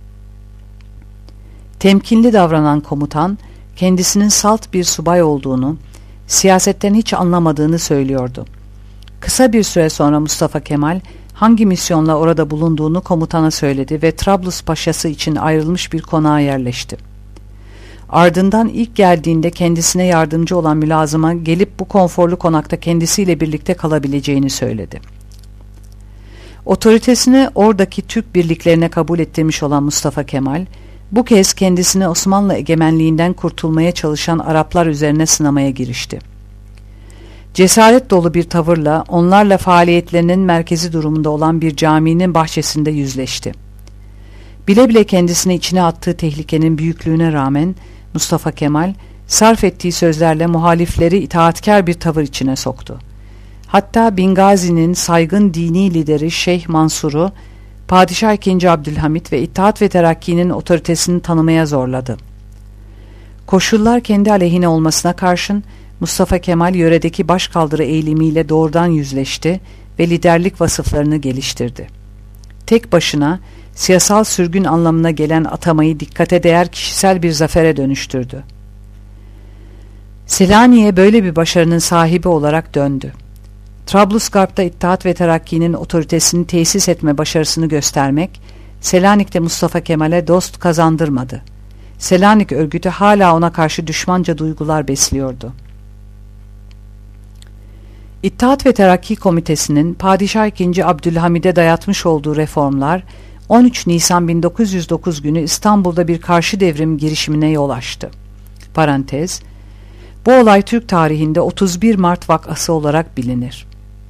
Temkinli davranan komutan, kendisinin salt bir subay olduğunu, siyasetten hiç anlamadığını söylüyordu. Kısa bir süre sonra Mustafa Kemal, hangi misyonla orada bulunduğunu komutana söyledi ve Trablus Paşası için ayrılmış bir konağa yerleşti. Ardından ilk geldiğinde kendisine yardımcı olan mülazıma gelip bu konforlu konakta kendisiyle birlikte kalabileceğini söyledi. Otoritesini oradaki Türk birliklerine kabul ettirmiş olan Mustafa Kemal, bu kez kendisini Osmanlı egemenliğinden kurtulmaya çalışan Araplar üzerine sınamaya girişti. Cesaret dolu bir tavırla onlarla faaliyetlerinin merkezi durumunda olan bir caminin bahçesinde yüzleşti. Bile bile kendisini içine attığı tehlikenin büyüklüğüne rağmen Mustafa Kemal sarf ettiği sözlerle muhalifleri itaatkar bir tavır içine soktu. Hatta Bingazi'nin saygın dini lideri Şeyh Mansur'u Padişah II. Abdülhamit ve İttihat ve Terakki'nin otoritesini tanımaya zorladı. Koşullar kendi aleyhine olmasına karşın Mustafa Kemal yöredeki başkaldırı eğilimiyle doğrudan yüzleşti ve liderlik vasıflarını geliştirdi. Tek başına siyasal sürgün anlamına gelen atamayı dikkate değer kişisel bir zafere dönüştürdü. Selanik'e böyle bir başarının sahibi olarak döndü. Trablusgarp'ta İttihat ve Terakki'nin otoritesini tesis etme başarısını göstermek, Selanik'te Mustafa Kemal'e dost kazandırmadı. Selanik örgütü hala ona karşı düşmanca duygular besliyordu. İttihat ve Terakki Komitesi'nin Padişah II. Abdülhamid'e dayatmış olduğu reformlar, 13 Nisan 1909 günü İstanbul'da bir karşı devrim girişimine yol açtı. Parantez, bu olay Türk tarihinde 31 Mart vakası olarak bilinir.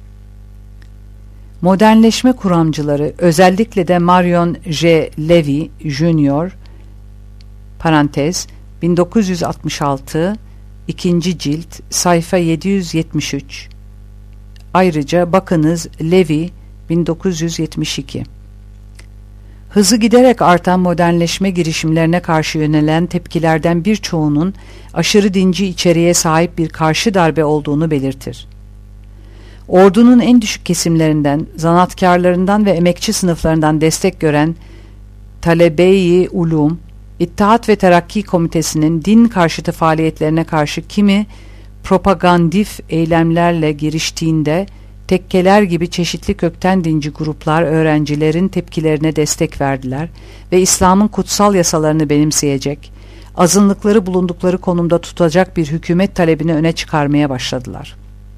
Modernleşme kuramcıları, özellikle de Marion J. Levy Jr. parantez 1966 2. cilt sayfa 773. Ayrıca bakınız Levy 1972. Hızı giderek artan modernleşme girişimlerine karşı yönelen tepkilerden birçoğunun aşırı dinci içeriğe sahip bir karşı darbe olduğunu belirtir. Ordunun en düşük kesimlerinden, zanaatkarlarından ve emekçi sınıflarından destek gören Talebe-i Ulum, İttihat ve Terakki Komitesi'nin din karşıtı faaliyetlerine karşı kimi propagandif eylemlerle giriştiğinde, tekkeler gibi çeşitli kökten dinci gruplar öğrencilerin tepkilerine destek verdiler ve İslam'ın kutsal yasalarını benimseyecek, azınlıkları bulundukları konumda tutacak bir hükümet talebini öne çıkarmaya başladılar.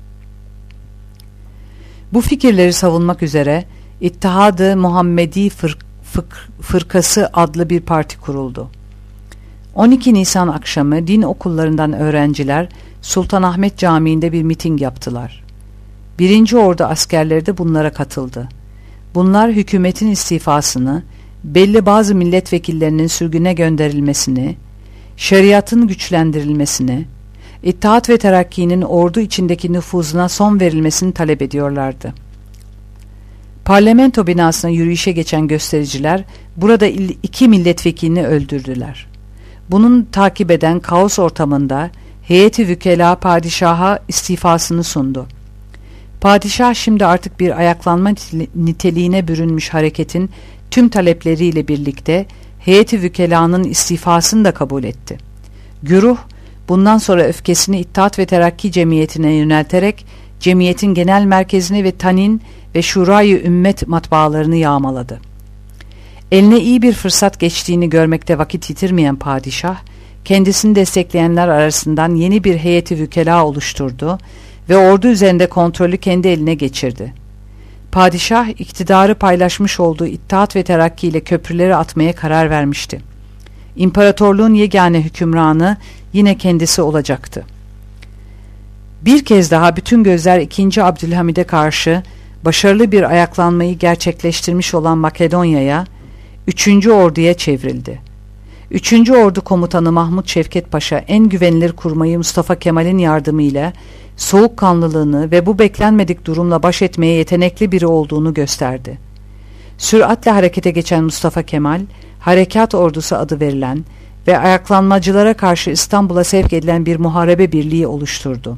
Bu fikirleri savunmak üzere İttihad-ı Muhammedi Fırkası adlı bir parti kuruldu. 12 Nisan akşamı din okullarından öğrenciler Sultanahmet Camii'nde bir miting yaptılar. 1. Ordu askerleri de bunlara katıldı. Bunlar hükümetin istifasını, belli bazı milletvekillerinin sürgüne gönderilmesini, şeriatın güçlendirilmesini, İttihat ve Terakki'nin ordu içindeki nüfuzuna son verilmesini talep ediyorlardı. Parlamento binasına yürüyüşe geçen göstericiler burada 2 milletvekilini öldürdüler. Bunun takip eden kaos ortamında heyeti vükela padişaha istifasını sundu. Padişah şimdi artık bir ayaklanma niteliğine bürünmüş hareketin tüm talepleriyle birlikte heyeti vükelanın istifasını da kabul etti. Güruh bundan sonra öfkesini İttihat ve Terakki Cemiyeti'ne yönelterek cemiyetin genel merkezini ve Tanin ve Şurayı Ümmet matbaalarını yağmaladı. Eline iyi bir fırsat geçtiğini görmekte vakit yitirmeyen padişah, kendisini destekleyenler arasından yeni bir heyeti vükela oluşturdu ve ordu üzerinde kontrolü kendi eline geçirdi. Padişah, iktidarı paylaşmış olduğu İttihat ve Terakki ile köprüleri atmaya karar vermişti. İmparatorluğun yegane hükümranı yine kendisi olacaktı. Bir kez daha bütün gözler 2. Abdülhamid'e karşı başarılı bir ayaklanmayı gerçekleştirmiş olan Makedonya'ya, 3. Ordu'ya çevrildi. 3. Ordu Komutanı Mahmut Şevket Paşa en güvenilir kurmayı Mustafa Kemal'in yardımıyla soğukkanlılığını ve bu beklenmedik durumla baş etmeye yetenekli biri olduğunu gösterdi. Süratle harekete geçen Mustafa Kemal, Harekat Ordusu adı verilen ve ayaklanmacılara karşı İstanbul'a sevk edilen bir muharebe birliği oluşturdu.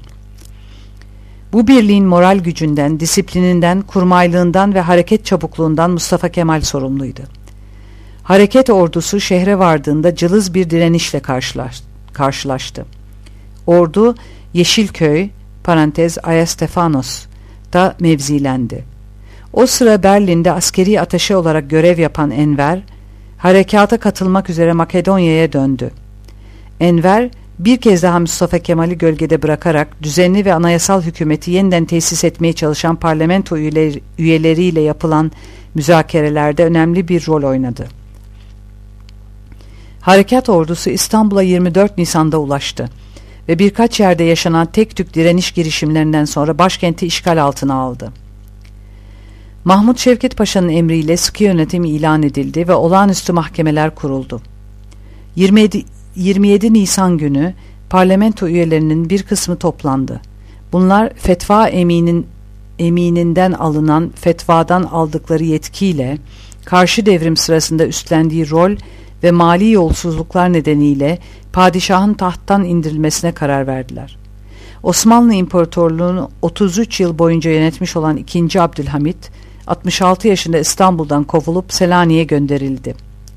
Bu birliğin moral gücünden, disiplininden, kurmaylığından ve hareket çabukluğundan Mustafa Kemal sorumluydu. Hareket ordusu şehre vardığında cılız bir direnişle karşılaştı. Ordu Yeşilköy Ayastefanos'ta mevzilendi. O sıra Berlin'de askeri ateşe olarak görev yapan Enver, harekata katılmak üzere Makedonya'ya döndü. Enver, bir kez daha Mustafa Kemal'i gölgede bırakarak düzenli ve anayasal hükümeti yeniden tesis etmeye çalışan parlamento üyeleriyle yapılan müzakerelerde önemli bir rol oynadı. Harekat ordusu İstanbul'a 24 Nisan'da ulaştı ve birkaç yerde yaşanan tek tük direniş girişimlerinden sonra başkenti işgal altına aldı. Mahmut Şevket Paşa'nın emriyle sıkı yönetim ilan edildi ve olağanüstü mahkemeler kuruldu. 27 Nisan günü parlamento üyelerinin bir kısmı toplandı. Bunlar fetva emininden alınan fetvadan aldıkları yetkiyle karşı devrim sırasında üstlendiği rol ve mali yolsuzluklar nedeniyle padişahın tahttan indirilmesine karar verdiler. Osmanlı İmparatorluğu'nu 33 yıl boyunca yönetmiş olan 2. Abdülhamit, 66 yaşında İstanbul'dan kovulup Selanik'e gönderildi.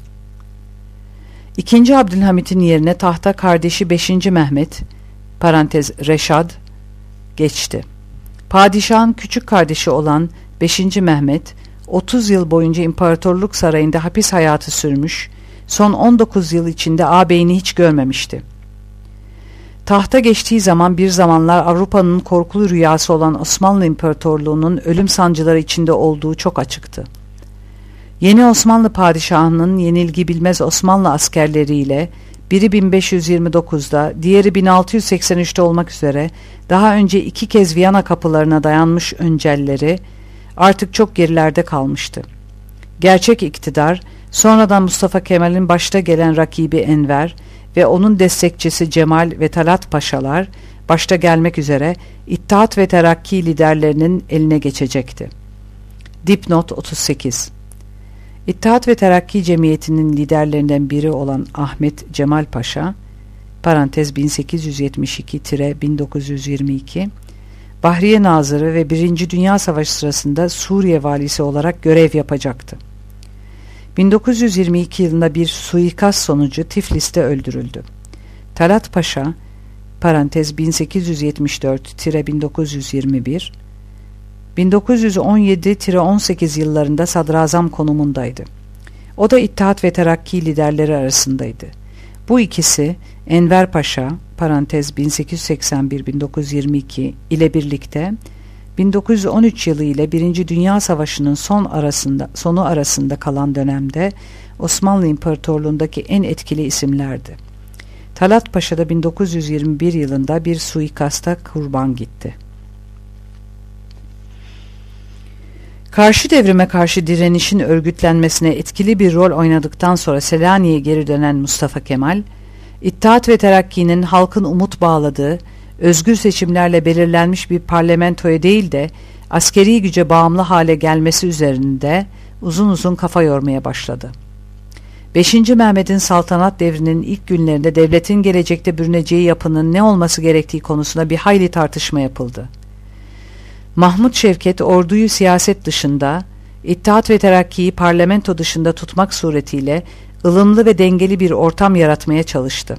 2. Abdülhamit'in yerine tahta kardeşi 5. Mehmet Reşad geçti. Padişahın küçük kardeşi olan 5. Mehmet 30 yıl boyunca İmparatorluk Sarayı'nda hapis hayatı sürmüş, son 19 yıl içinde ağabeyini hiç görmemişti. Tahta geçtiği zaman bir zamanlar Avrupa'nın korkulu rüyası olan Osmanlı İmparatorluğu'nun ölüm sancıları içinde olduğu çok açıktı. Yeni Osmanlı padişahının yenilgi bilmez Osmanlı askerleriyle biri 1529'da, diğeri 1683'te olmak üzere daha önce 2 kez Viyana kapılarına dayanmış öncelleri artık çok gerilerde kalmıştı. Gerçek iktidar sonradan Mustafa Kemal'in başta gelen rakibi Enver ve onun destekçisi Cemal ve Talat Paşalar başta gelmek üzere İttihat ve Terakki liderlerinin eline geçecekti. Dipnot 38. İttihat ve Terakki Cemiyeti'nin liderlerinden biri olan Ahmet Cemal Paşa, parantez 1872-1922, Bahriye Nazırı ve 1. Dünya Savaşı sırasında Suriye valisi olarak görev yapacaktı. 1922 yılında bir suikast sonucu Tiflis'te öldürüldü. Talat Paşa, parantez 1874-1921, 1917-18 yıllarında sadrazam konumundaydı. O da İttihat ve Terakki liderleri arasındaydı. Bu ikisi Enver Paşa, parantez 1881-1922 ile birlikte 1913 yılı ile 1. Dünya Savaşı'nın sonu arasında kalan dönemde Osmanlı İmparatorluğu'ndaki en etkili isimlerdi. Talat Paşa da 1921 yılında bir suikasta kurban gitti. Karşı devrime karşı direnişin örgütlenmesine etkili bir rol oynadıktan sonra Selanik'e geri dönen Mustafa Kemal, İttihat ve Terakki'nin halkın umut bağladığı, özgür seçimlerle belirlenmiş bir parlamentoya değil de askeri güce bağımlı hale gelmesi üzerinde uzun uzun kafa yormaya başladı. 5. Mehmet'in saltanat devrinin ilk günlerinde devletin gelecekte bürüneceği yapının ne olması gerektiği konusunda bir hayli tartışma yapıldı. Mahmut Şevket orduyu siyaset dışında, İttihat ve Terakki'yi parlamento dışında tutmak suretiyle ılımlı ve dengeli bir ortam yaratmaya çalıştı.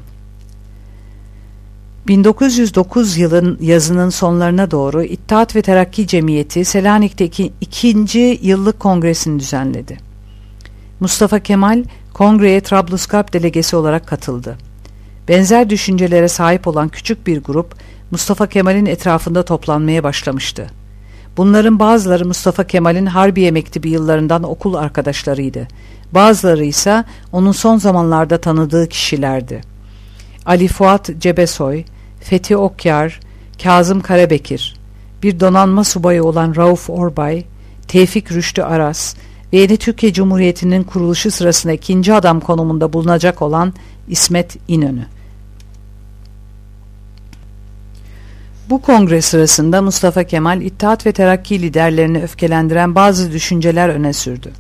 1909 yılın yazının sonlarına doğru İttihat ve Terakki Cemiyeti Selanik'teki 2. yıllık kongresini düzenledi. Mustafa Kemal kongreye Trablusgarp delegesi olarak katıldı. Benzer düşüncelere sahip olan küçük bir grup Mustafa Kemal'in etrafında toplanmaya başlamıştı. Bunların bazıları Mustafa Kemal'in Harbiye Mektebi yıllarından okul arkadaşlarıydı. Bazıları ise onun son zamanlarda tanıdığı kişilerdi. Ali Fuat Cebesoy, Fethi Okyar, Kazım Karabekir, bir donanma subayı olan Rauf Orbay, Tevfik Rüştü Aras ve yeni Türkiye Cumhuriyeti'nin kuruluşu sırasında 2. adam konumunda bulunacak olan İsmet İnönü. Bu kongre sırasında Mustafa Kemal, İttihat ve Terakki liderlerini öfkelendiren bazı düşünceler öne sürdü.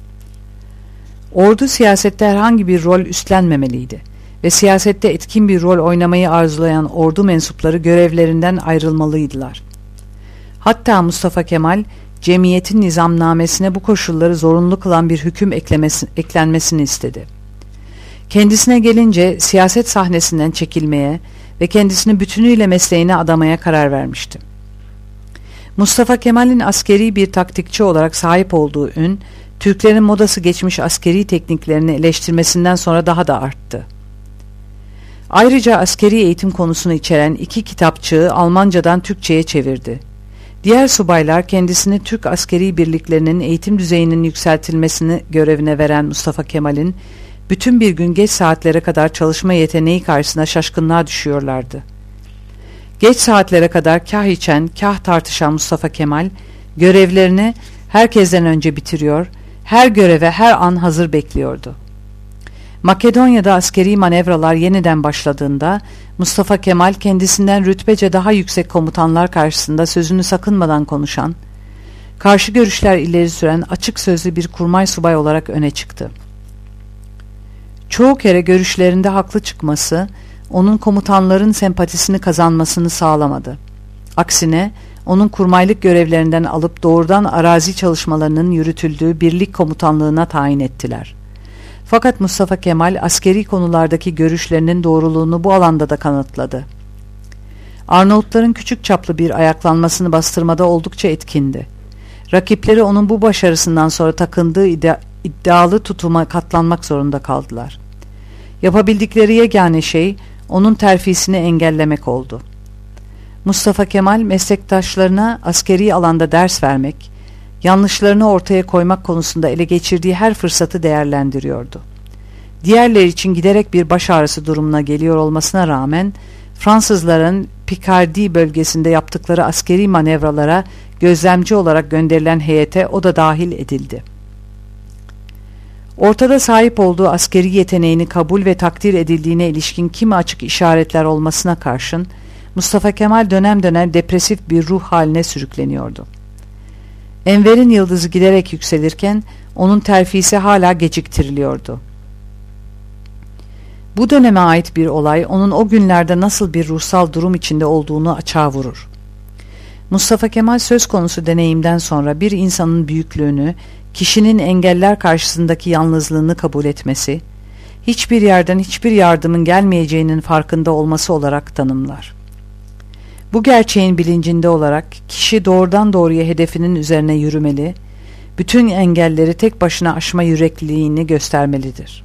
Ordu siyasette herhangi bir rol üstlenmemeliydi ve siyasette etkin bir rol oynamayı arzulayan ordu mensupları görevlerinden ayrılmalıydılar. Hatta Mustafa Kemal, cemiyetin nizamnamesine bu koşulları zorunlu kılan bir hüküm eklenmesini istedi. Kendisine gelince siyaset sahnesinden çekilmeye ve kendisini bütünüyle mesleğine adamaya karar vermişti. Mustafa Kemal'in askeri bir taktikçi olarak sahip olduğu ün, Türklerin modası geçmiş askeri tekniklerini eleştirmesinden sonra daha da arttı. Ayrıca askeri eğitim konusunu içeren 2 kitapçığı Almancadan Türkçe'ye çevirdi. Diğer subaylar kendisini Türk askeri birliklerinin eğitim düzeyinin yükseltilmesini görevine veren Mustafa Kemal'in bütün bir gün geç saatlere kadar çalışma yeteneği karşısında şaşkınlığa düşüyorlardı. Geç saatlere kadar kah içen, kah tartışan Mustafa Kemal, görevlerini herkesten önce bitiriyor, her göreve her an hazır bekliyordu. Makedonya'da askeri manevralar yeniden başladığında, Mustafa Kemal kendisinden rütbece daha yüksek komutanlar karşısında sözünü sakınmadan konuşan, karşı görüşler ileri süren açık sözlü bir kurmay subay olarak öne çıktı. Çoğu kere görüşlerinde haklı çıkması, onun komutanların sempatisini kazanmasını sağlamadı. Aksine, onun kurmaylık görevlerinden alıp doğrudan arazi çalışmalarının yürütüldüğü birlik komutanlığına tayin ettiler. Fakat Mustafa Kemal askeri konulardaki görüşlerinin doğruluğunu bu alanda da kanıtladı. Arnavutların küçük çaplı bir ayaklanmasını bastırmada oldukça etkindi. Rakipleri onun bu başarısından sonra takındığı iddialı tutuma katlanmak zorunda kaldılar. Yapabildikleri yegane şey onun terfisini engellemek oldu. Mustafa Kemal meslektaşlarına askeri alanda ders vermek, yanlışlarını ortaya koymak konusunda ele geçirdiği her fırsatı değerlendiriyordu. Diğerleri için giderek bir baş ağrısı durumuna geliyor olmasına rağmen Fransızların Picardy bölgesinde yaptıkları askeri manevralara gözlemci olarak gönderilen heyete o da dahil edildi. Ortada sahip olduğu askeri yeteneğini kabul ve takdir edildiğine ilişkin kimi açık işaretler olmasına karşın Mustafa Kemal dönem dönem depresif bir ruh haline sürükleniyordu. Enver'in yıldızı giderek yükselirken onun terfisi hala geciktiriliyordu. Bu döneme ait bir olay onun o günlerde nasıl bir ruhsal durum içinde olduğunu açığa vurur. Mustafa Kemal söz konusu deneyimden sonra bir insanın büyüklüğünü, kişinin engeller karşısındaki yalnızlığını kabul etmesi, hiçbir yerden hiçbir yardımın gelmeyeceğinin farkında olması olarak tanımlar. Bu gerçeğin bilincinde olarak kişi doğrudan doğruya hedefinin üzerine yürümeli, bütün engelleri tek başına aşma yürekliliğini göstermelidir.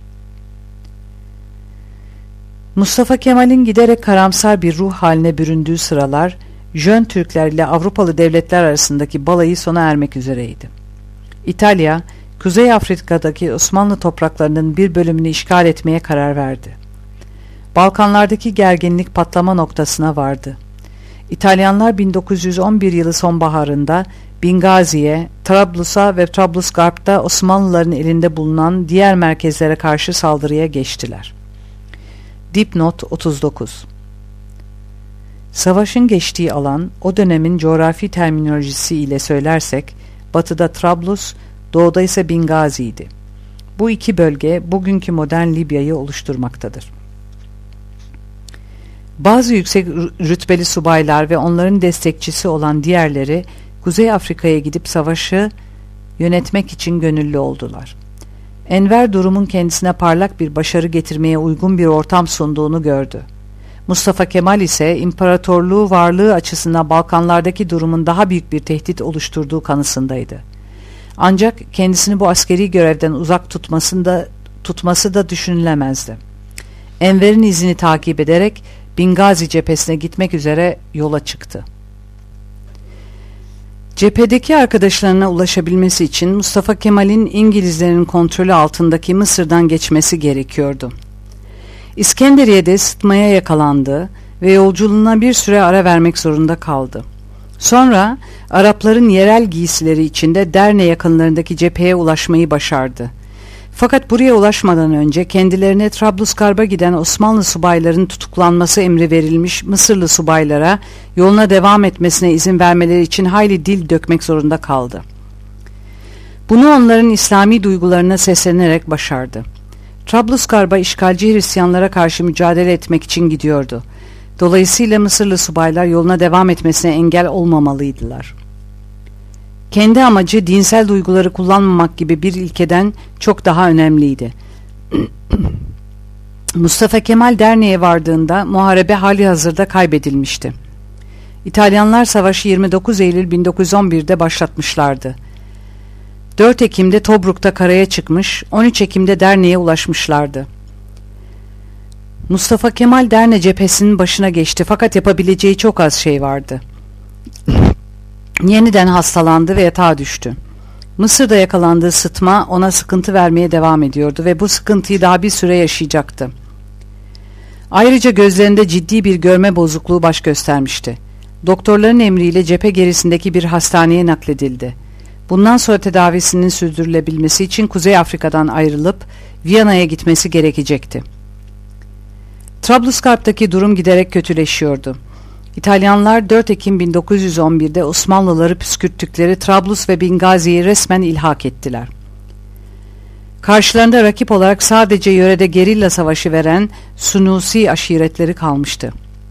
Mustafa Kemal'in giderek karamsar bir ruh haline büründüğü sıralar, Jön Türkler ile Avrupalı devletler arasındaki balayı sona ermek üzereydi. İtalya, Kuzey Afrika'daki Osmanlı topraklarının bir bölümünü işgal etmeye karar verdi. Balkanlardaki gerginlik patlama noktasına vardı. İtalyanlar 1911 yılı sonbaharında Bingazi'ye, Trablus'a ve Trablusgarp'ta Osmanlıların elinde bulunan diğer merkezlere karşı saldırıya geçtiler. Dipnot 39. Savaşın geçtiği alan, o dönemin coğrafi terminolojisi ile söylersek, batıda Trablus, doğuda ise Bingazi'ydi. Bu iki bölge, bugünkü modern Libya'yı oluşturmaktadır. Bazı yüksek rütbeli subaylar ve onların destekçisi olan diğerleri, Kuzey Afrika'ya gidip savaşı yönetmek için gönüllü oldular. Enver durumun kendisine parlak bir başarı getirmeye uygun bir ortam sunduğunu gördü. Mustafa Kemal ise imparatorluğu varlığı açısından Balkanlardaki durumun daha büyük bir tehdit oluşturduğu kanısındaydı. Ancak kendisini bu askeri görevden uzak tutması da düşünülemezdi. Enver'in izini takip ederek Bingazi cephesine gitmek üzere yola çıktı. Cephedeki arkadaşlarına ulaşabilmesi için Mustafa Kemal'in İngilizlerin kontrolü altındaki Mısır'dan geçmesi gerekiyordu. İskenderiye'de sıtmaya yakalandı ve yolculuğuna bir süre ara vermek zorunda kaldı. Sonra Arapların yerel giysileri içinde Derne yakınlarındaki cepheye ulaşmayı başardı. Fakat buraya ulaşmadan önce kendilerine Trablusgarp'a giden Osmanlı subayların tutuklanması emri verilmiş Mısırlı subaylara yoluna devam etmesine izin vermeleri için hayli dil dökmek zorunda kaldı. Bunu onların İslami duygularına seslenerek başardı. Trablusgarp'a işgalci Hristiyanlara karşı mücadele etmek için gidiyordu. Dolayısıyla Mısırlı subaylar yoluna devam etmesine engel olmamalıydılar. Kendi amacı dinsel duyguları kullanmamak gibi bir ilkeden çok daha önemliydi. Mustafa Kemal Derne'ye vardığında muharebe hali hazırda kaybedilmişti. İtalyanlar savaşı 29 Eylül 1911'de başlatmışlardı. 4 Ekim'de Tobruk'ta karaya çıkmış, 13 Ekim'de Derne'ye ulaşmışlardı. Mustafa Kemal Derne cephesinin başına geçti fakat yapabileceği çok az şey vardı. Yeniden hastalandı ve yatağa düştü. Mısır'da yakalandığı sıtma ona sıkıntı vermeye devam ediyordu ve bu sıkıntıyı daha bir süre yaşayacaktı. Ayrıca gözlerinde ciddi bir görme bozukluğu baş göstermişti. Doktorların emriyle cephe gerisindeki bir hastaneye nakledildi. Bundan sonra tedavisinin sürdürülebilmesi için Kuzey Afrika'dan ayrılıp Viyana'ya gitmesi gerekecekti. Trablusgarp'taki durum giderek kötüleşiyordu. İtalyanlar 4 Ekim 1911'de Osmanlıları püskürttükleri Trablus ve Bingazi'yi resmen ilhak ettiler. Karşılarında rakip olarak sadece yörede gerilla savaşı veren Sunusi aşiretleri kalmıştı.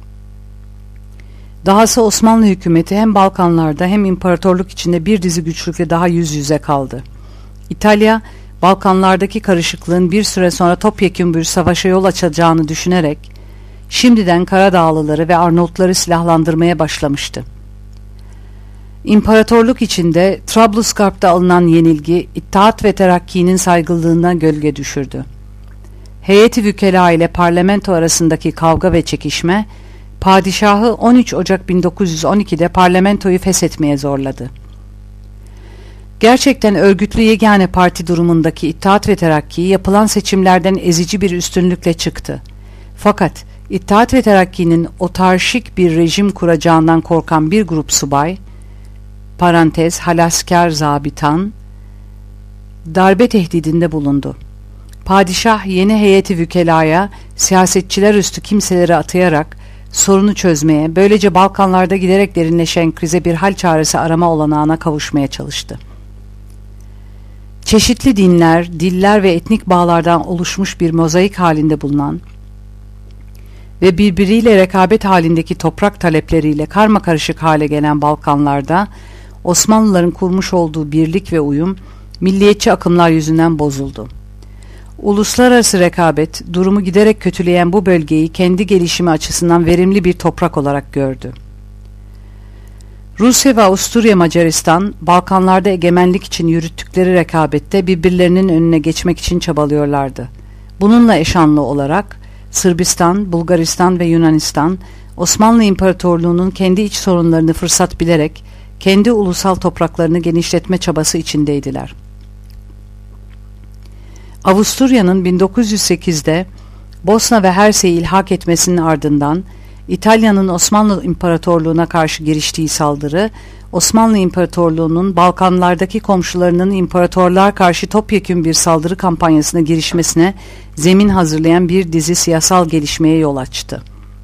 Dahası Osmanlı hükümeti hem Balkanlarda hem imparatorluk içinde bir dizi güçlükle daha yüz yüze kaldı. İtalya, Balkanlardaki karışıklığın bir süre sonra topyekün bir savaşa yol açacağını düşünerek şimdiden Karadağlıları ve Arnavutları silahlandırmaya başlamıştı. İmparatorluk içinde Trablusgarp'ta alınan yenilgi İttihat ve Terakki'nin saygınlığına gölge düşürdü. Heyeti Vükela ile parlamento arasındaki kavga ve çekişme padişahı 13 Ocak 1912'de parlamentoyu feshetmeye zorladı. Gerçekten örgütlü yegane parti durumundaki İttihat ve Terakki yapılan seçimlerden ezici bir üstünlükle çıktı. Fakat İttihat ve Terakki'nin otarşik bir rejim kuracağından korkan bir grup subay, parantez halaskar zabitan, darbe tehdidinde bulundu. Padişah yeni heyeti vükelaya siyasetçiler üstü kimseleri atayarak sorunu çözmeye, böylece Balkanlarda giderek derinleşen krize bir hal çaresi arama olanağına kavuşmaya çalıştı. Çeşitli dinler, diller ve etnik bağlardan oluşmuş bir mozaik halinde bulunan ve birbiriyle rekabet halindeki toprak talepleriyle karmakarışık hale gelen Balkanlarda Osmanlıların kurmuş olduğu birlik ve uyum milliyetçi akımlar yüzünden bozuldu. Uluslararası rekabet durumu giderek kötüleyen bu bölgeyi kendi gelişimi açısından verimli bir toprak olarak gördü. Rusya ve Avusturya Macaristan, Balkanlarda egemenlik için yürüttükleri rekabette birbirlerinin önüne geçmek için çabalıyorlardı. Bununla eşanlı olarak Sırbistan, Bulgaristan ve Yunanistan, Osmanlı İmparatorluğu'nun kendi iç sorunlarını fırsat bilerek kendi ulusal topraklarını genişletme çabası içindeydiler. Avusturya'nın 1908'de Bosna ve Hersek'i ilhak etmesinin ardından İtalya'nın Osmanlı İmparatorluğu'na karşı giriştiği saldırı, Osmanlı İmparatorluğu'nun Balkanlardaki komşularının imparatorluğa karşı topyekün bir saldırı kampanyasına girişmesine zemin hazırlayan bir dizi siyasal gelişmeye yol açtı.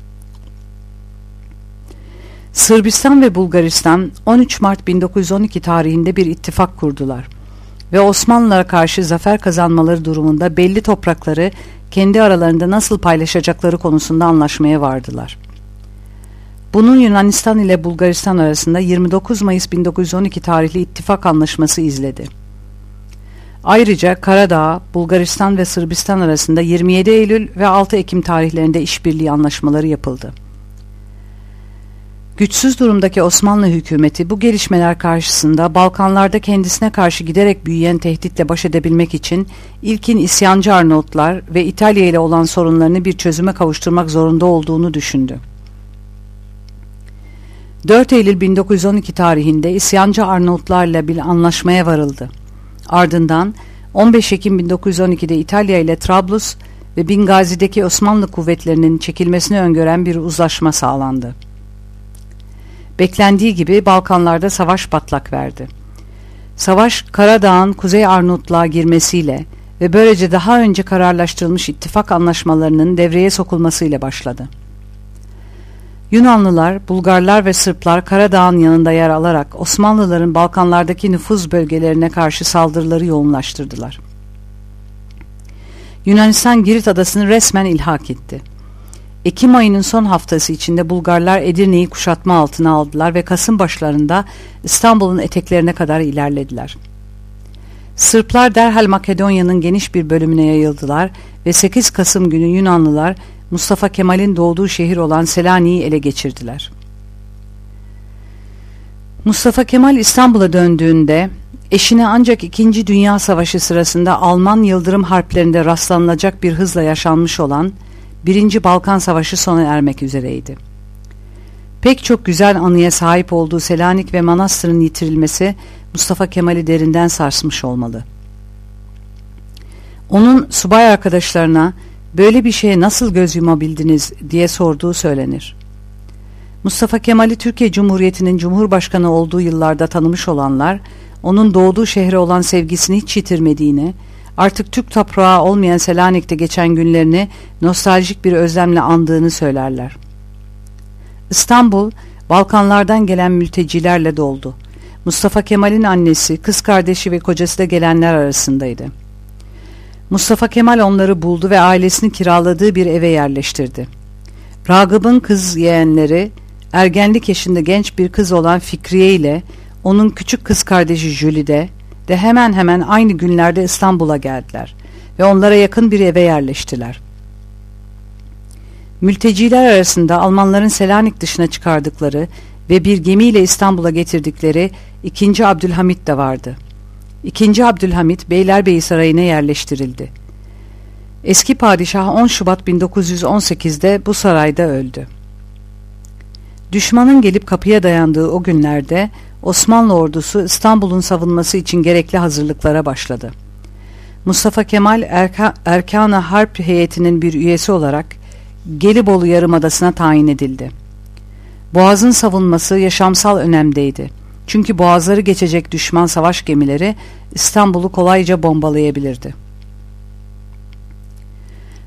Sırbistan ve Bulgaristan 13 Mart 1912 tarihinde bir ittifak kurdular ve Osmanlılara karşı zafer kazanmaları durumunda belli toprakları kendi aralarında nasıl paylaşacakları konusunda anlaşmaya vardılar. Bunun Yunanistan ile Bulgaristan arasında 29 Mayıs 1912 tarihli ittifak anlaşması izledi. Ayrıca Karadağ, Bulgaristan ve Sırbistan arasında 27 Eylül ve 6 Ekim tarihlerinde işbirliği anlaşmaları yapıldı. Güçsüz durumdaki Osmanlı hükümeti bu gelişmeler karşısında Balkanlarda kendisine karşı giderek büyüyen tehditle baş edebilmek için ilkin isyancı Arnavutlar ve İtalya ile olan sorunlarını bir çözüme kavuşturmak zorunda olduğunu düşündü. 4 Eylül 1912 tarihinde isyancı Arnavutlarla bir anlaşmaya varıldı. Ardından 15 Ekim 1912'de İtalya ile Trablus ve Bingazi'deki Osmanlı kuvvetlerinin çekilmesini öngören bir uzlaşma sağlandı. Beklendiği gibi Balkanlarda savaş patlak verdi. Savaş, Karadağ'ın Kuzey Arnavutluğa girmesiyle ve böylece daha önce kararlaştırılmış ittifak anlaşmalarının devreye sokulmasıyla başladı. Yunanlılar, Bulgarlar ve Sırplar Karadağ'ın yanında yer alarak Osmanlıların Balkanlardaki nüfuz bölgelerine karşı saldırıları yoğunlaştırdılar. Yunanistan Girit adasını resmen ilhak etti. Ekim ayının son haftası içinde Bulgarlar Edirne'yi kuşatma altına aldılar ve Kasım başlarında İstanbul'un eteklerine kadar ilerlediler. Sırplar derhal Makedonya'nın geniş bir bölümüne yayıldılar ve 8 Kasım günü Yunanlılar Mustafa Kemal'in doğduğu şehir olan Selanik'i ele geçirdiler. Mustafa Kemal İstanbul'a döndüğünde eşine ancak 2. Dünya Savaşı sırasında Alman Yıldırım Harplerinde rastlanılacak bir hızla yaşanmış olan 1. Balkan Savaşı sona ermek üzereydi. Pek çok güzel anıya sahip olduğu Selanik ve Manastır'ın yitirilmesi Mustafa Kemal'i derinden sarsmış olmalı. Onun subay arkadaşlarına böyle bir şeye nasıl göz yumabildiniz diye sorduğu söylenir. Mustafa Kemal'i Türkiye Cumhuriyeti'nin Cumhurbaşkanı olduğu yıllarda tanımış olanlar, onun doğduğu şehre olan sevgisini hiç yitirmediğini, artık Türk toprağı olmayan Selanik'te geçen günlerini nostaljik bir özlemle andığını söylerler. İstanbul, Balkanlardan gelen mültecilerle doldu. Mustafa Kemal'in annesi, kız kardeşi ve kocası da gelenler arasındaydı. Mustafa Kemal onları buldu ve ailesini kiraladığı bir eve yerleştirdi. Ragıp'ın kız yeğenleri, ergenlik yaşında genç bir kız olan Fikriye ile onun küçük kız kardeşi Jülide de hemen hemen aynı günlerde İstanbul'a geldiler ve onlara yakın bir eve yerleştiler. Mülteciler arasında Almanların Selanik dışına çıkardıkları ve bir gemiyle İstanbul'a getirdikleri 2. Abdülhamit de vardı. 2. Abdülhamit Beylerbeyi Sarayı'na yerleştirildi. Eski padişah 10 Şubat 1918'de bu sarayda öldü. Düşmanın gelip kapıya dayandığı o günlerde Osmanlı ordusu İstanbul'un savunması için gerekli hazırlıklara başladı. Mustafa Kemal Erkan-ı Harp heyetinin bir üyesi olarak Gelibolu Yarımadası'na tayin edildi. Boğaz'ın savunması yaşamsal önemdeydi. Çünkü boğazları geçecek düşman savaş gemileri İstanbul'u kolayca bombalayabilirdi.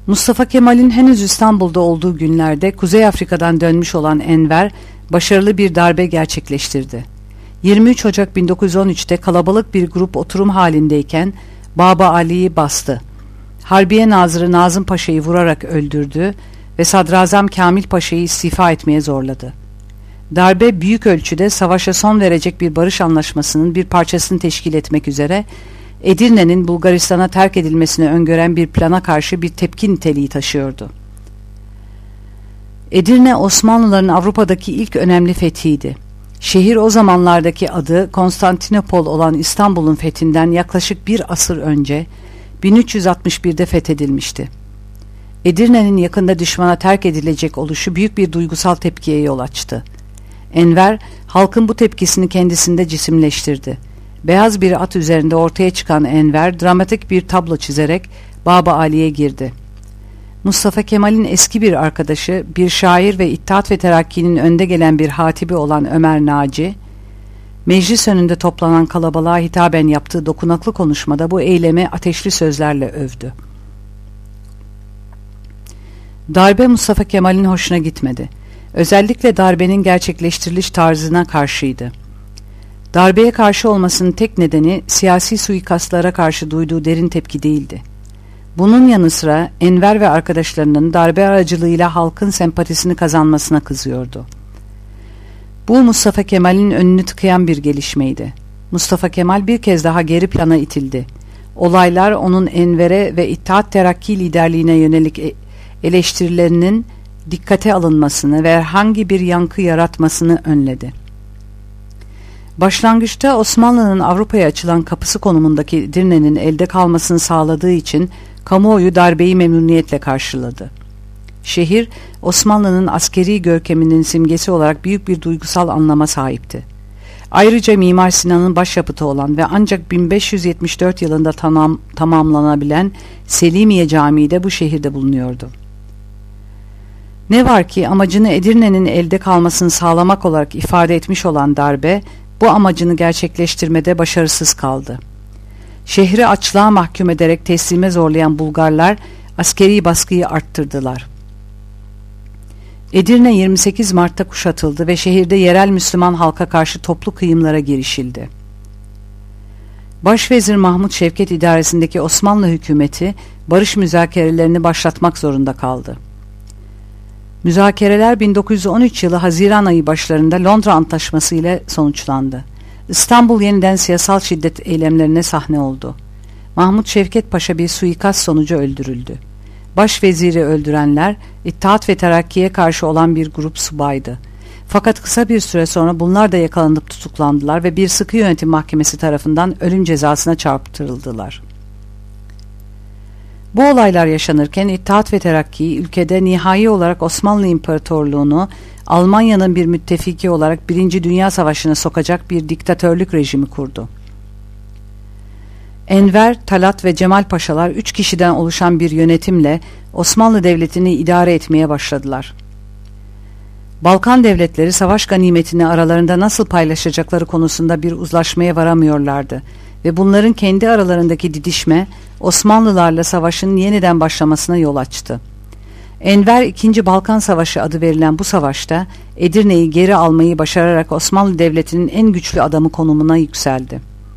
Mustafa Kemal'in henüz İstanbul'da olduğu günlerde Kuzey Afrika'dan dönmüş olan Enver başarılı bir darbe gerçekleştirdi. 23 Ocak 1913'te kalabalık bir grup oturum halindeyken Baba Ali'yi bastı. Harbiye Nazırı Nazım Paşa'yı vurarak öldürdü ve Sadrazam Kamil Paşa'yı istifa etmeye zorladı. Darbe büyük ölçüde savaşa son verecek bir barış anlaşmasının bir parçasını teşkil etmek üzere Edirne'nin Bulgaristan'a terk edilmesini öngören bir plana karşı bir tepki niteliği taşıyordu. Edirne, Osmanlıların Avrupa'daki ilk önemli fethiydi. Şehir o zamanlardaki adı Konstantinopol olan İstanbul'un fethinden yaklaşık bir asır önce 1361'de fethedilmişti. Edirne'nin yakında düşmana terk edilecek oluşu büyük bir duygusal tepkiye yol açtı. Enver, halkın bu tepkisini kendisinde cisimleştirdi. Beyaz bir at üzerinde ortaya çıkan Enver, dramatik bir tablo çizerek Baba Ali'ye girdi. Mustafa Kemal'in eski bir arkadaşı, bir şair ve İttihat ve Terakki'nin önde gelen bir hatibi olan Ömer Naci, meclis önünde toplanan kalabalığa hitaben yaptığı dokunaklı konuşmada bu eylemi ateşli sözlerle övdü. Darbe Mustafa Kemal'in hoşuna gitmedi. Özellikle darbenin gerçekleştiriliş tarzına karşıydı. Darbeye karşı olmasının tek nedeni siyasi suikastlara karşı duyduğu derin tepki değildi. Bunun yanı sıra Enver ve arkadaşlarının darbe aracılığıyla halkın sempatisini kazanmasına kızıyordu. Bu Mustafa Kemal'in önünü tıkayan bir gelişmeydi. Mustafa Kemal bir kez daha geri plana itildi. Olaylar onun Enver'e ve İttihat Terakki liderliğine yönelik eleştirilerinin dikkate alınmasını ve herhangi bir yankı yaratmasını önledi. Başlangıçta Osmanlı'nın Avrupa'ya açılan kapısı konumundaki Edirne'nin elde kalmasını sağladığı için kamuoyu darbeyi memnuniyetle karşıladı. Şehir, Osmanlı'nın askeri görkeminin simgesi olarak büyük bir duygusal anlama sahipti. Ayrıca Mimar Sinan'ın başyapıtı olan ve ancak 1574 yılında tamamlanabilen Selimiye Camii de bu şehirde bulunuyordu. Ne var ki amacını Edirne'nin elde kalmasını sağlamak olarak ifade etmiş olan darbe, bu amacını gerçekleştirmede başarısız kaldı. Şehri açlığa mahkum ederek teslime zorlayan Bulgarlar askeri baskıyı arttırdılar. Edirne 28 Mart'ta kuşatıldı ve şehirde yerel Müslüman halka karşı toplu kıyımlara girişildi. Başvezir Mahmut Şevket idaresindeki Osmanlı hükümeti barış müzakerelerini başlatmak zorunda kaldı. Müzakereler 1913 yılı Haziran ayı başlarında Londra Antlaşması ile sonuçlandı. İstanbul yeniden siyasal şiddet eylemlerine sahne oldu. Mahmut Şevket Paşa bir suikast sonucu öldürüldü. Başveziri öldürenler İttihat ve Terakki'ye karşı olan bir grup subaydı. Fakat kısa bir süre sonra bunlar da yakalanıp tutuklandılar ve bir sıkı yönetim mahkemesi tarafından ölüm cezasına çarptırıldılar. Bu olaylar yaşanırken İttihat ve Terakki ülkede nihai olarak Osmanlı İmparatorluğu'nu Almanya'nın bir müttefiki olarak 1. Dünya Savaşı'na sokacak bir diktatörlük rejimi kurdu. Enver, Talat ve Cemal Paşalar 3 kişiden oluşan bir yönetimle Osmanlı Devleti'ni idare etmeye başladılar. Balkan devletleri savaş ganimetini aralarında nasıl paylaşacakları konusunda bir uzlaşmaya varamıyorlardı ve bunların kendi aralarındaki didişme Osmanlılarla savaşın yeniden başlamasına yol açtı. Enver 2. Balkan Savaşı adı verilen bu savaşta Edirne'yi geri almayı başararak Osmanlı Devleti'nin en güçlü adamı konumuna yükseldi.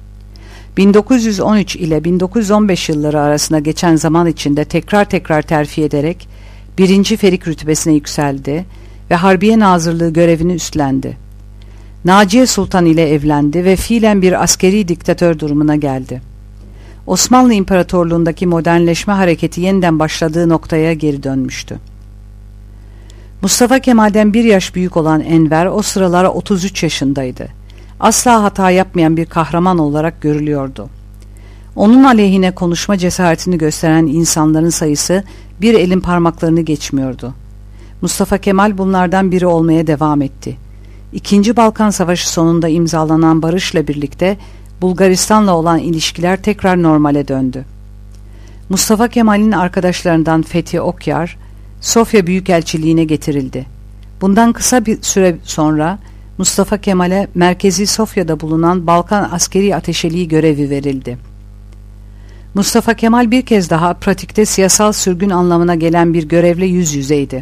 1913 ile 1915 yılları arasında geçen zaman içinde tekrar terfi ederek 1. Ferik rütbesine yükseldi ve Harbiye Nazırlığı görevini üstlendi. Naciye Sultan ile evlendi ve fiilen bir askeri diktatör durumuna geldi. Osmanlı İmparatorluğundaki modernleşme hareketi yeniden başladığı noktaya geri dönmüştü. Mustafa Kemal'den bir yaş büyük olan Enver o sıralar 33 yaşındaydı. Asla hata yapmayan bir kahraman olarak görülüyordu. Onun aleyhine konuşma cesaretini gösteren insanların sayısı bir elin parmaklarını geçmiyordu. Mustafa Kemal bunlardan biri olmaya devam etti. 2. Balkan Savaşı sonunda imzalanan barışla birlikte Bulgaristan'la olan ilişkiler tekrar normale döndü. Mustafa Kemal'in arkadaşlarından Fethi Okyar, Sofya Büyükelçiliğine getirildi. Bundan kısa bir süre sonra Mustafa Kemal'e Merkezi Sofya'da bulunan Balkan Askeri Ateşeliği görevi verildi. Mustafa Kemal bir kez daha pratikte siyasal sürgün anlamına gelen bir görevle yüz yüzeydi.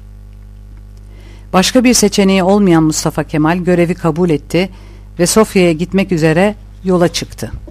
Başka bir seçeneği olmayan Mustafa Kemal görevi kabul etti ve Sofya'ya gitmek üzere yola çıktı.